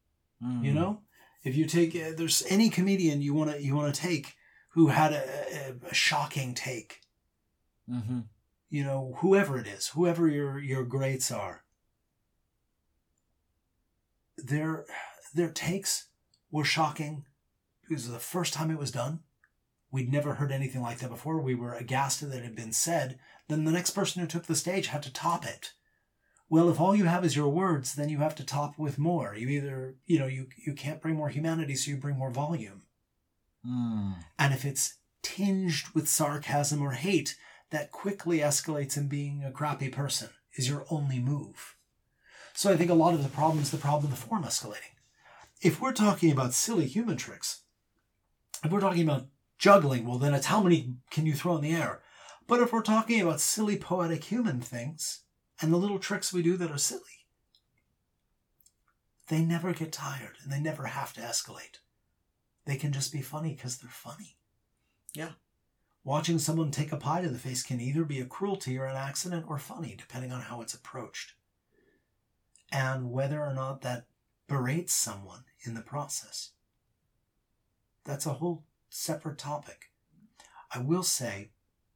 If you take, there's any comedian you want to take who had a shocking take, whoever it is, whoever your greats are, their takes were shocking because the first time it was done, we'd never heard anything like that before. We were aghast that it had been said. Then the next person who took the stage had to top it. Well, if all you have is your words, then you have to top with more. You either, you can't bring more humanity, so you bring more volume. And if it's tinged with sarcasm or hate, that quickly escalates in being a crappy person, is your only move. So I think a lot of the problem is the problem of the form escalating. If we're talking about silly human tricks, if we're talking about juggling, well, then it's how many can you throw in the air? But if we're talking about silly poetic human things, and the little tricks we do that are silly, they never get tired and they never have to escalate. They can just be funny because they're funny. Yeah. Watching someone take a pie to the face can either be a cruelty or an accident or funny, depending on how it's approached. And whether or not that berates someone in the process. That's a whole separate topic. I will say,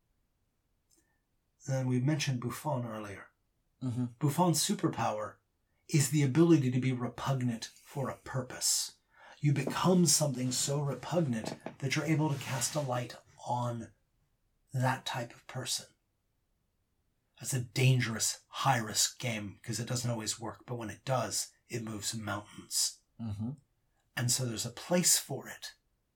and we mentioned Buffon earlier. Buffon's superpower is the ability to be repugnant for a purpose. You become something so repugnant that you're able to cast a light on that type of person. That's a dangerous, high-risk game because it doesn't always work. But when it does, it moves mountains. Mm-hmm. And so there's a place for it.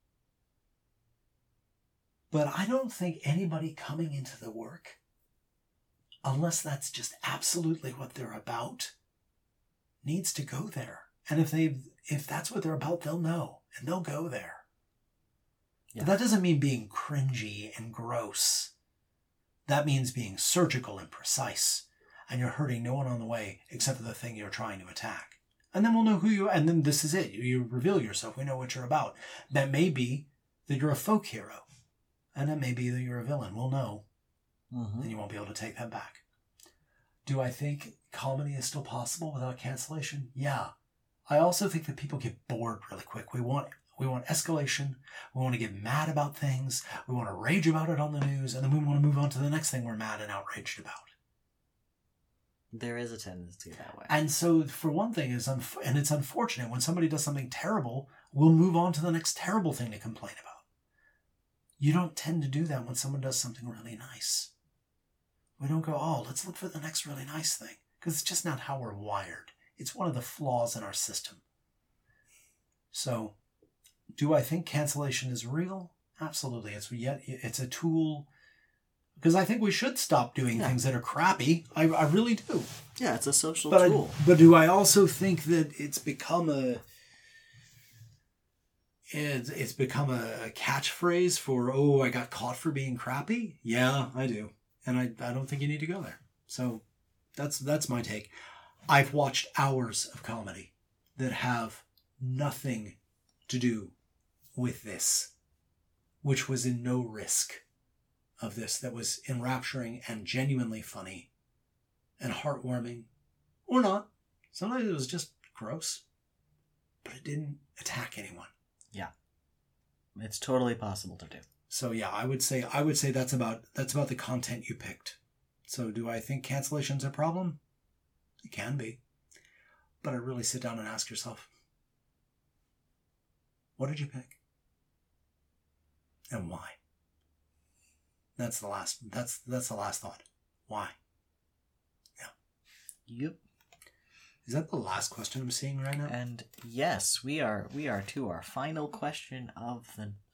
But I don't think anybody coming into the work, unless that's just absolutely what they're about, needs to go there. And if that's what they're about, they'll know. And they'll go there. Yeah. But that doesn't mean being cringy and gross. That means being surgical and precise. And you're hurting no one on the way except for the thing you're trying to attack. And then we'll know who you are. And then this is it. You reveal yourself. We know what you're about. That may be that you're a folk hero. And it may be that you're a villain. We'll know. Mm-hmm. And you won't be able to take that back. Do I think comedy is still possible without cancellation? Yeah. I also think that people get bored really quick. We want escalation. We want to get mad about things. We want to rage about it on the news. And then we want to move on to the next thing we're mad and outraged about. There is a tendency that way. And so, for one thing, and it's unfortunate, when somebody does something terrible, we'll move on to the next terrible thing to complain about. You don't tend to do that when someone does something really nice. We don't go, oh, let's look for the next really nice thing. Because it's just not how we're wired. It's one of the flaws in our system. So, do I think cancellation is real? Absolutely. It's a tool. Because I think we should stop doing things that are crappy. I really do. Yeah, it's a social tool. But do I also think that it's become a catchphrase for, oh, I got caught for being crappy? Yeah, I do. And I don't think you need to go there. So that's my take. I've watched hours of comedy that have nothing to do with this, which was in no risk of this, that was enrapturing and genuinely funny and heartwarming, or not. Sometimes it was just gross, but it didn't attack anyone. Yeah, it's totally possible to do. So yeah, I would say that's about the content you picked. So do I think cancellation's a problem? It can be, but I really sit down and ask yourself, what did you pick, and why? That's the last thought. Why? Yeah. Yep. Is that the last question I'm seeing right now? And yes, we are to our final question of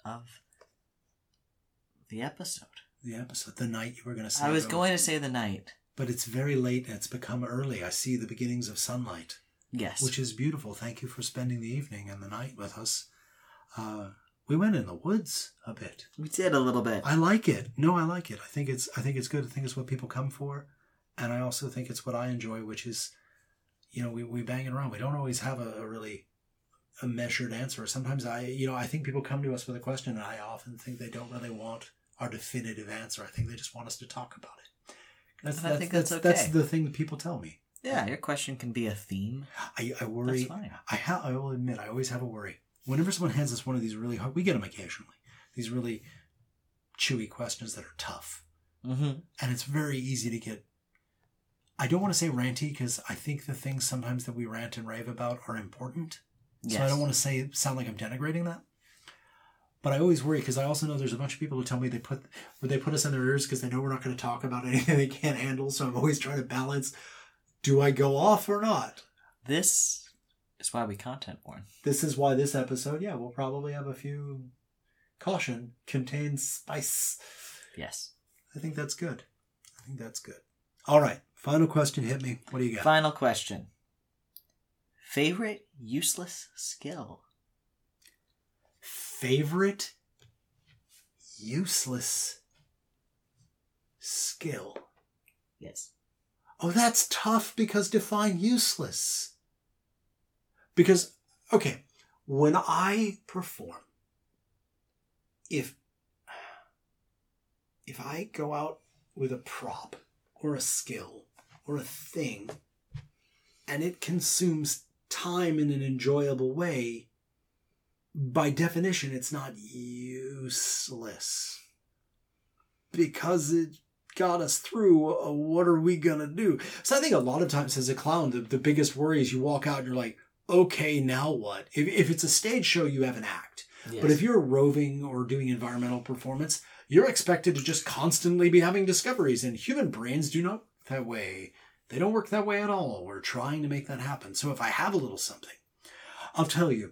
the episode. The episode. The night you were going to say. I was going to say the night. But it's very late and it's become early. I see the beginnings of sunlight. Yes. Which is beautiful. Thank you for spending the evening and the night with us. We went in the woods a bit. We did a little bit. I like it. No, I like it. I think it's good. I think it's what people come for. And I also think it's what I enjoy, which is, we bang it around. We don't always have a measured answer. Sometimes I think people come to us with a question and I often think they don't really want our definitive answer. I think they just want us to talk about it. I think that's okay. That's the thing that people tell me. Yeah, your question can be a theme. I worry. That's fine. I will admit, I always have a worry. Whenever someone hands us one of these really hard, we get them occasionally, these really chewy questions that are tough. Mm-hmm. And it's very easy to get, I don't want to say ranty, because I think the things sometimes that we rant and rave about are important. Yes. So I don't want to sound like I'm denigrating that. But I always worry, because I also know there's a bunch of people who tell me they put us in their ears because they know we're not going to talk about anything they can't handle. So I'm always trying to balance, do I go off or not? This is why we content warn. This is why this episode, we'll probably have a few caution, contains spice. Yes. I think that's good. All right. Final question. Hit me. What do you got? Final question. Favorite useless skill? Favorite useless skill? Yes. Oh, that's tough, because define useless. Because, okay, when I perform, if I go out with a prop or a skill or a thing and it consumes time in an enjoyable way, by definition, it's not useless. Because it got us through, what are we going to do? So I think a lot of times as a clown, the biggest worry is you walk out and you're like, okay, now what? If it's a stage show, you have an act. Yes. But if you're roving or doing environmental performance, you're expected to just constantly be having discoveries. And human brains do not that way. They don't work that way at all. We're trying to make that happen. So if I have a little something, I'll tell you,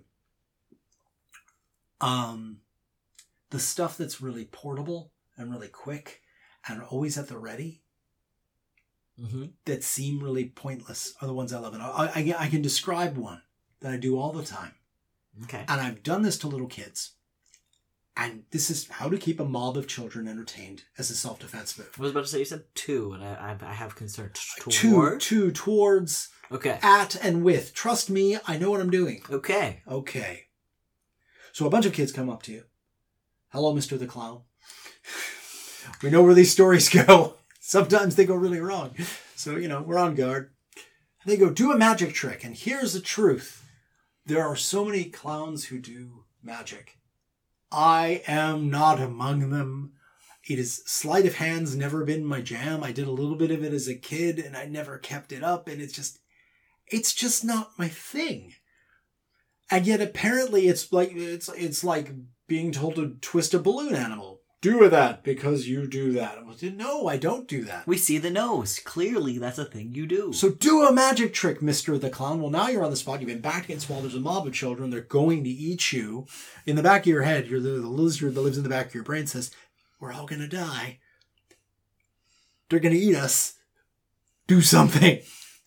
the stuff that's really portable and really quick and always at the ready, that seem really pointless, are the ones I love. And I can describe one that I do all the time. Okay. And I've done this to little kids. And this is how to keep a mob of children entertained as a self-defense move. I was about to say, you said 2, and I have concern. Two towards, okay, at, and with. Trust me, I know what I'm doing. Okay. So a bunch of kids come up to you. Hello, Mr. the Clown. We know where these stories go. Sometimes they go really wrong. So, we're on guard. They go, do a magic trick. And here's the truth. There are so many clowns who do magic. I am not among them. It is sleight of hand's never been my jam. I did a little bit of it as a kid and I never kept it up. And it's just not my thing. And yet apparently it's like being told to twist a balloon animal. Do that because you do that. No, I don't do that. We see the nose. Clearly, that's a thing you do. So do a magic trick, Mr. the Clown. Well, now you're on the spot. You've been backed against the wall. There's a mob of children. They're going to eat you. In the back of your head, you're the lizard that lives in the back of your brain says, we're all going to die. They're going to eat us. Do something.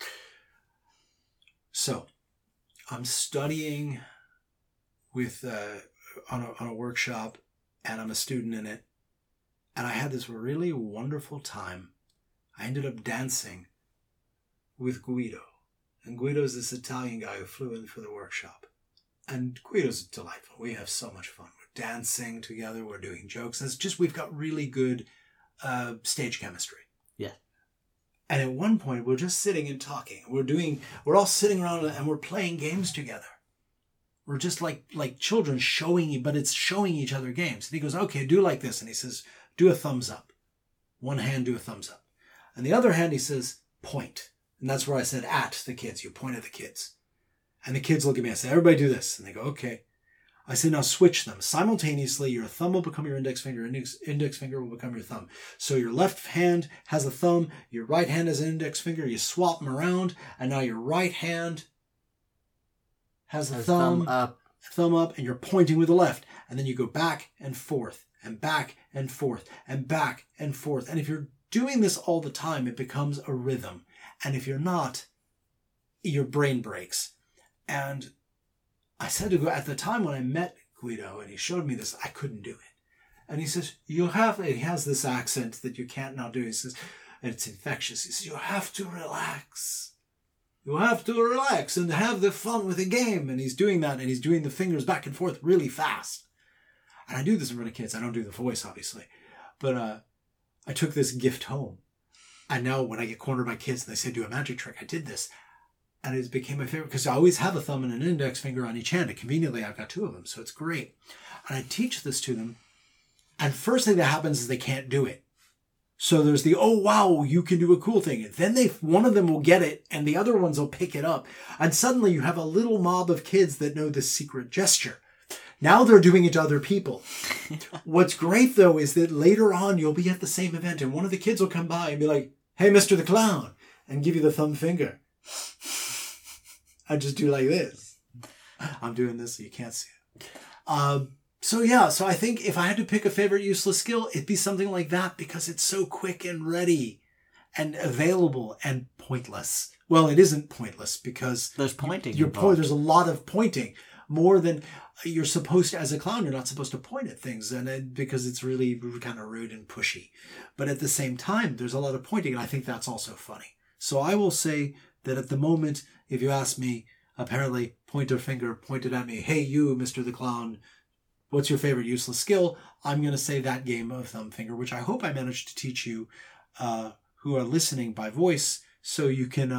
So I'm studying with on a workshop, and I'm a student in it. And I had this really wonderful time. I ended up dancing with Guido. And Guido's this Italian guy who flew in for the workshop. And Guido's delightful. We have so much fun. We're dancing together. We're doing jokes. And it's just, we've got really good stage chemistry. Yeah. And at one point, we're just sitting and talking. We're all sitting around and we're playing games together. We're just like children but it's showing each other games. And he goes, okay, do like this. And he says, do a thumbs up. One hand, do a thumbs up. And the other hand, he says, point. And that's where I said, at the kids. You point at the kids. And the kids look at me. I say, everybody do this. And they go, okay. I say, now switch them. Simultaneously, your thumb will become your index finger. Index finger will become your thumb. So your left hand has a thumb. Your right hand has an index finger. You swap them around. And now your right hand has a thumb up, and you're pointing with the left. And then you go back and forth, and back and forth, and back and forth. And if you're doing this all the time, it becomes a rhythm. And if you're not, your brain breaks. And I said to Guido, at the time when I met Guido and he showed me this, I couldn't do it. And he says, he has this accent that you can't now do. He says, and it's infectious. He says, you have to relax. You have to relax and have the fun with the game. And he's doing that, and he's doing the fingers back and forth really fast. And I do this in front of kids. I don't do the voice, obviously. But I took this gift home. And now when I get cornered by kids and they say, do a magic trick, I did this. And it became my favorite because I always have a thumb and an index finger on each hand. And conveniently, I've got 2 of them. So it's great. And I teach this to them. And first thing that happens is they can't do it. So there's oh, wow, you can do a cool thing. And then one of them will get it and the other ones will pick it up. And suddenly you have a little mob of kids that know this secret gesture. Now they're doing it to other people. What's great, though, is that later on you'll be at the same event and one of the kids will come by and be like, hey, Mr. the Clown, and give you the thumb finger. I just do like this. I'm doing this so you can't see it. So I think if I had to pick a favorite useless skill, it'd be something like that because it's so quick and ready and available and pointless. Well, it isn't pointless because there's pointing. There's a lot of pointing. More than you're supposed to, as a clown, you're not supposed to point at things because it's really kind of rude and pushy. But at the same time, there's a lot of pointing, and I think that's also funny. So I will say that at the moment, if you ask me, apparently pointer finger pointed at me, hey, you, Mr. the Clown, what's your favorite useless skill? I'm going to say that game of thumb finger, which I hope I managed to teach you who are listening by voice, so you can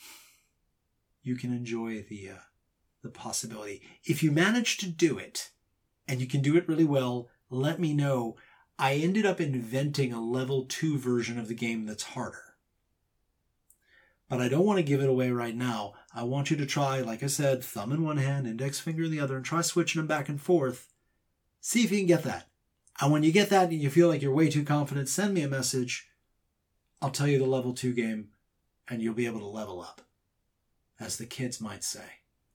enjoy the possibility. If you manage to do it, and you can do it really well, let me know. I ended up inventing a level 2 version of the game that's harder. But I don't want to give it away right now. I want you to try, like I said, thumb in one hand, index finger in the other, and try switching them back and forth. See if you can get that. And when you get that and you feel like you're way too confident, send me a message. I'll tell you the level 2 game, and you'll be able to level up, as the kids might say.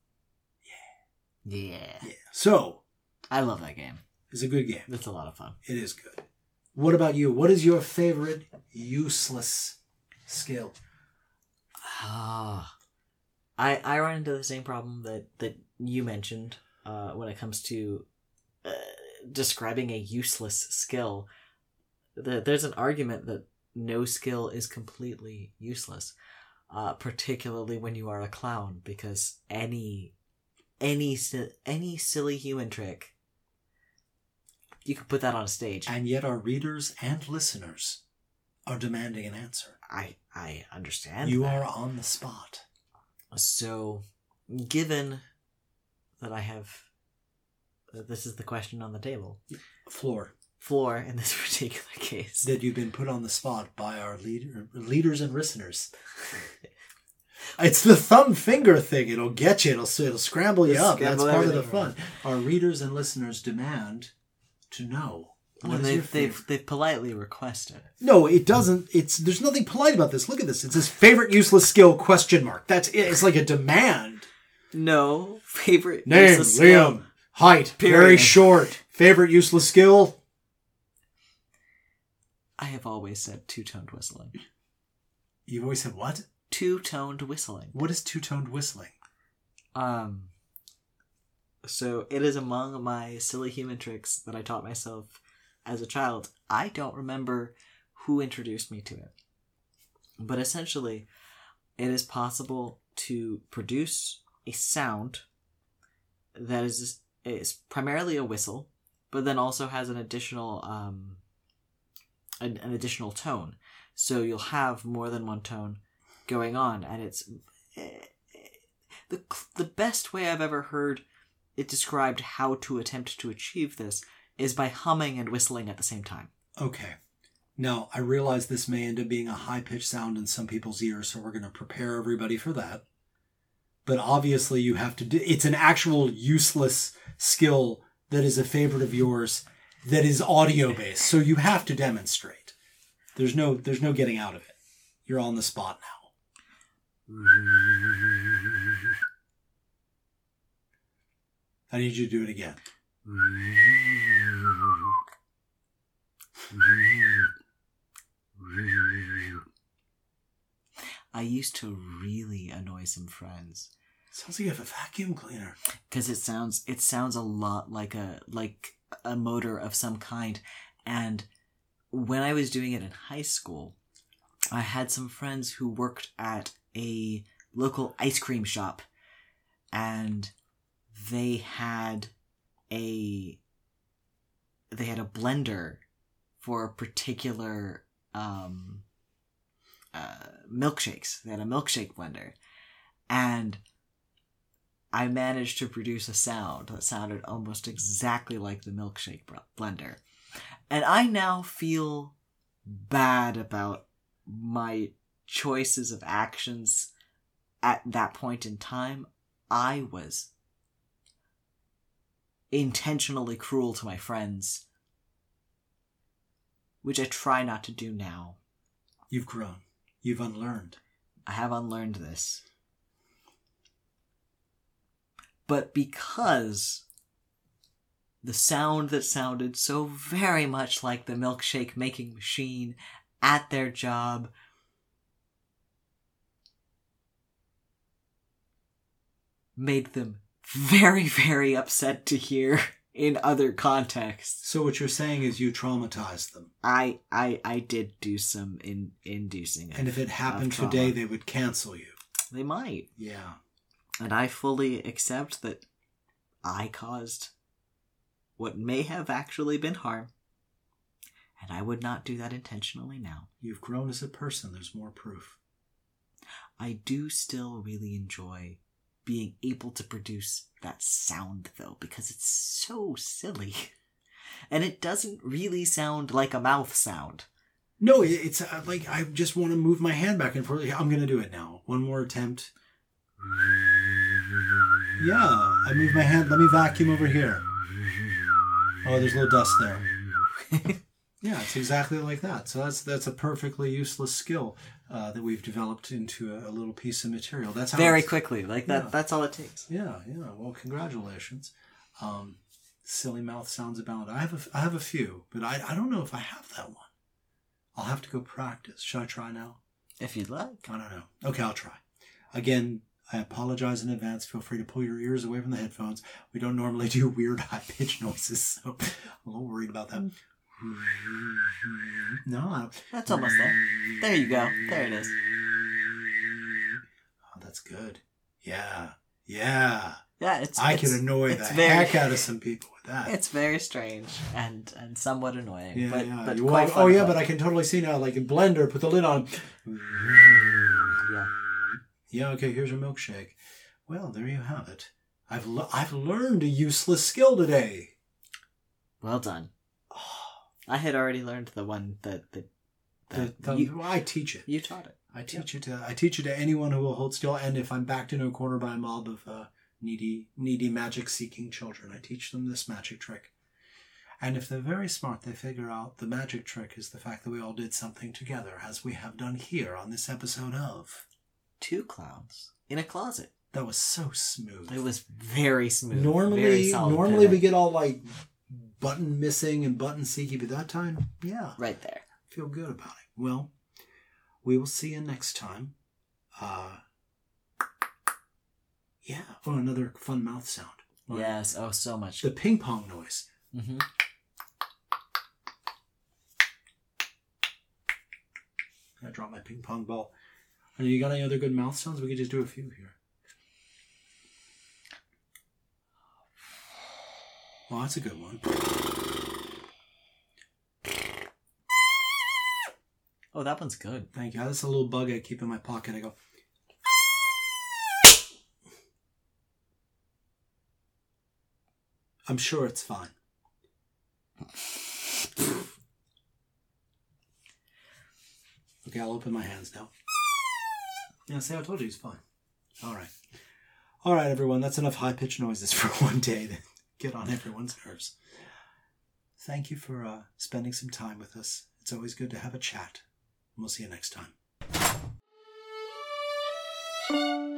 Yeah. So, I love that game. it's a good game. It's a lot of fun. It is good. What about you? What is your favorite useless skill? I run into the same problem that you mentioned when it comes to describing a useless skill. There's an argument that no skill is completely useless, particularly when you are a clown, because any silly human trick, you can put that on a stage. And yet our readers and listeners are demanding an answer. I understand. You that. are on the spot. So, given that I have... this is the question on the table. Floor. In this particular case. That you've been put on the spot by our leaders and listeners. It's the thumb finger thing. It'll get you. It'll scramble you up. That's part of the fun. Our readers and listeners demand to know. They've politely requested. No, it doesn't. There's nothing polite about this. Look at this. It says favorite useless skill ? That's it. It's like a demand. No, favorite Name, useless skill. Liam. Height, Period. very short. Favorite useless skill? I have always said two-toned whistling. You've always said what? Two-toned whistling. What is two-toned whistling? So it is among my silly human tricks that I taught myself as a child. I don't remember who introduced me to it. But essentially, it is possible to produce a sound that is primarily a whistle, but then also has an additional an additional tone. So you'll have more than one tone going on, and it's the best way I've ever heard it described how to attempt to achieve this is by humming and whistling at the same time. Okay. Now, I realize this may end up being a high-pitched sound in some people's ears, so we're going to prepare everybody for that. But obviously you have to it's an actual useless skill that is a favorite of yours that is audio-based, so you have to demonstrate. There's no getting out of it. You're on the spot now. I need you to do it again. I used to really annoy some friends. Sounds like you have a vacuum cleaner. Because it sounds a lot like a motor of some kind. And when I was doing it in high school, I had some friends who worked at a local ice cream shop, and they had a blender for particular milkshakes. They had a milkshake blender, and I managed to produce a sound that sounded almost exactly like the milkshake blender. And I now feel bad about my choices of actions at that point in time. I was intentionally cruel to my friends, which I try not to do now. You've grown. You've unlearned. I have unlearned this. But because the sound that sounded so very much like the milkshake making machine at their job made them very, very upset to hear in other contexts. So what you're saying is you traumatized them. I did do some inducing. And if it happened today, they would cancel you. They might. Yeah. And I fully accept that I caused what may have actually been harm. And I would not do that intentionally now. You've grown as a person. There's more proof. I do still really enjoy being able to produce that sound, though, because it's so silly. And it doesn't really sound like a mouth sound. No, it's like I just want to move my hand back and forth. I'm going to do it now. One more attempt. Yeah, I move my hand. Let me vacuum over here. Oh, there's a little dust there. Yeah, it's exactly like that. So that's a perfectly useless skill that we've developed into a little piece of material. That's how Very it's- quickly. Like that. Yeah. That's all it takes. Yeah, yeah. Well, congratulations. Silly mouth sounds abound. I have a few, but I don't know if I have that one. I'll have to go practice. Should I try now? If you'd like. I don't know. Okay, I'll try. Again, I apologize in advance. Feel free to pull your ears away from the headphones. We don't normally do weird high-pitched noises, so I'm a little worried about that. No, That's almost there. There you go. There it is. Oh, that's good. Yeah. Yeah. Yeah, I can annoy the heck out of some people with that. It's very strange and somewhat annoying. Yeah, but, yeah. but You quite walk, fun oh, to yeah, play. but I can totally see now, like in Blender, put the lid on. Yeah. Yeah, okay, here's your milkshake. Well, there you have it. I've learned a useless skill today. Well done. I had already learned the one that I teach it. you taught it. I teach it to anyone who will hold still, and if I'm backed into a corner by a mob of needy magic-seeking children, I teach them this magic trick. And if they're very smart, they figure out the magic trick is the fact that we all did something together, as we have done here on this episode of... 2 clowns in a closet. That was so smooth. It was very smooth. Normally very solid we pivot. get all like button missing and button seeky, but that time, yeah, right there. feel good about it. Well, we will see you next time. Yeah. Oh, another fun mouth sound. Yes. Oh, so much. The ping pong noise. Mm-hmm. I dropped my ping pong ball. And you got any other good mouth sounds? We could just do a few here. Well, that's a good one. Oh, that one's good. Thank you. That's a little bug I keep in my pocket. I go... I'm sure it's fine. Okay, I'll open my hands now. Yeah, see, I told you he's fine. All right. All right, everyone. That's enough high-pitched noises for one day to get on everyone's nerves. Thank you for spending some time with us. It's always good to have a chat. And we'll see you next time.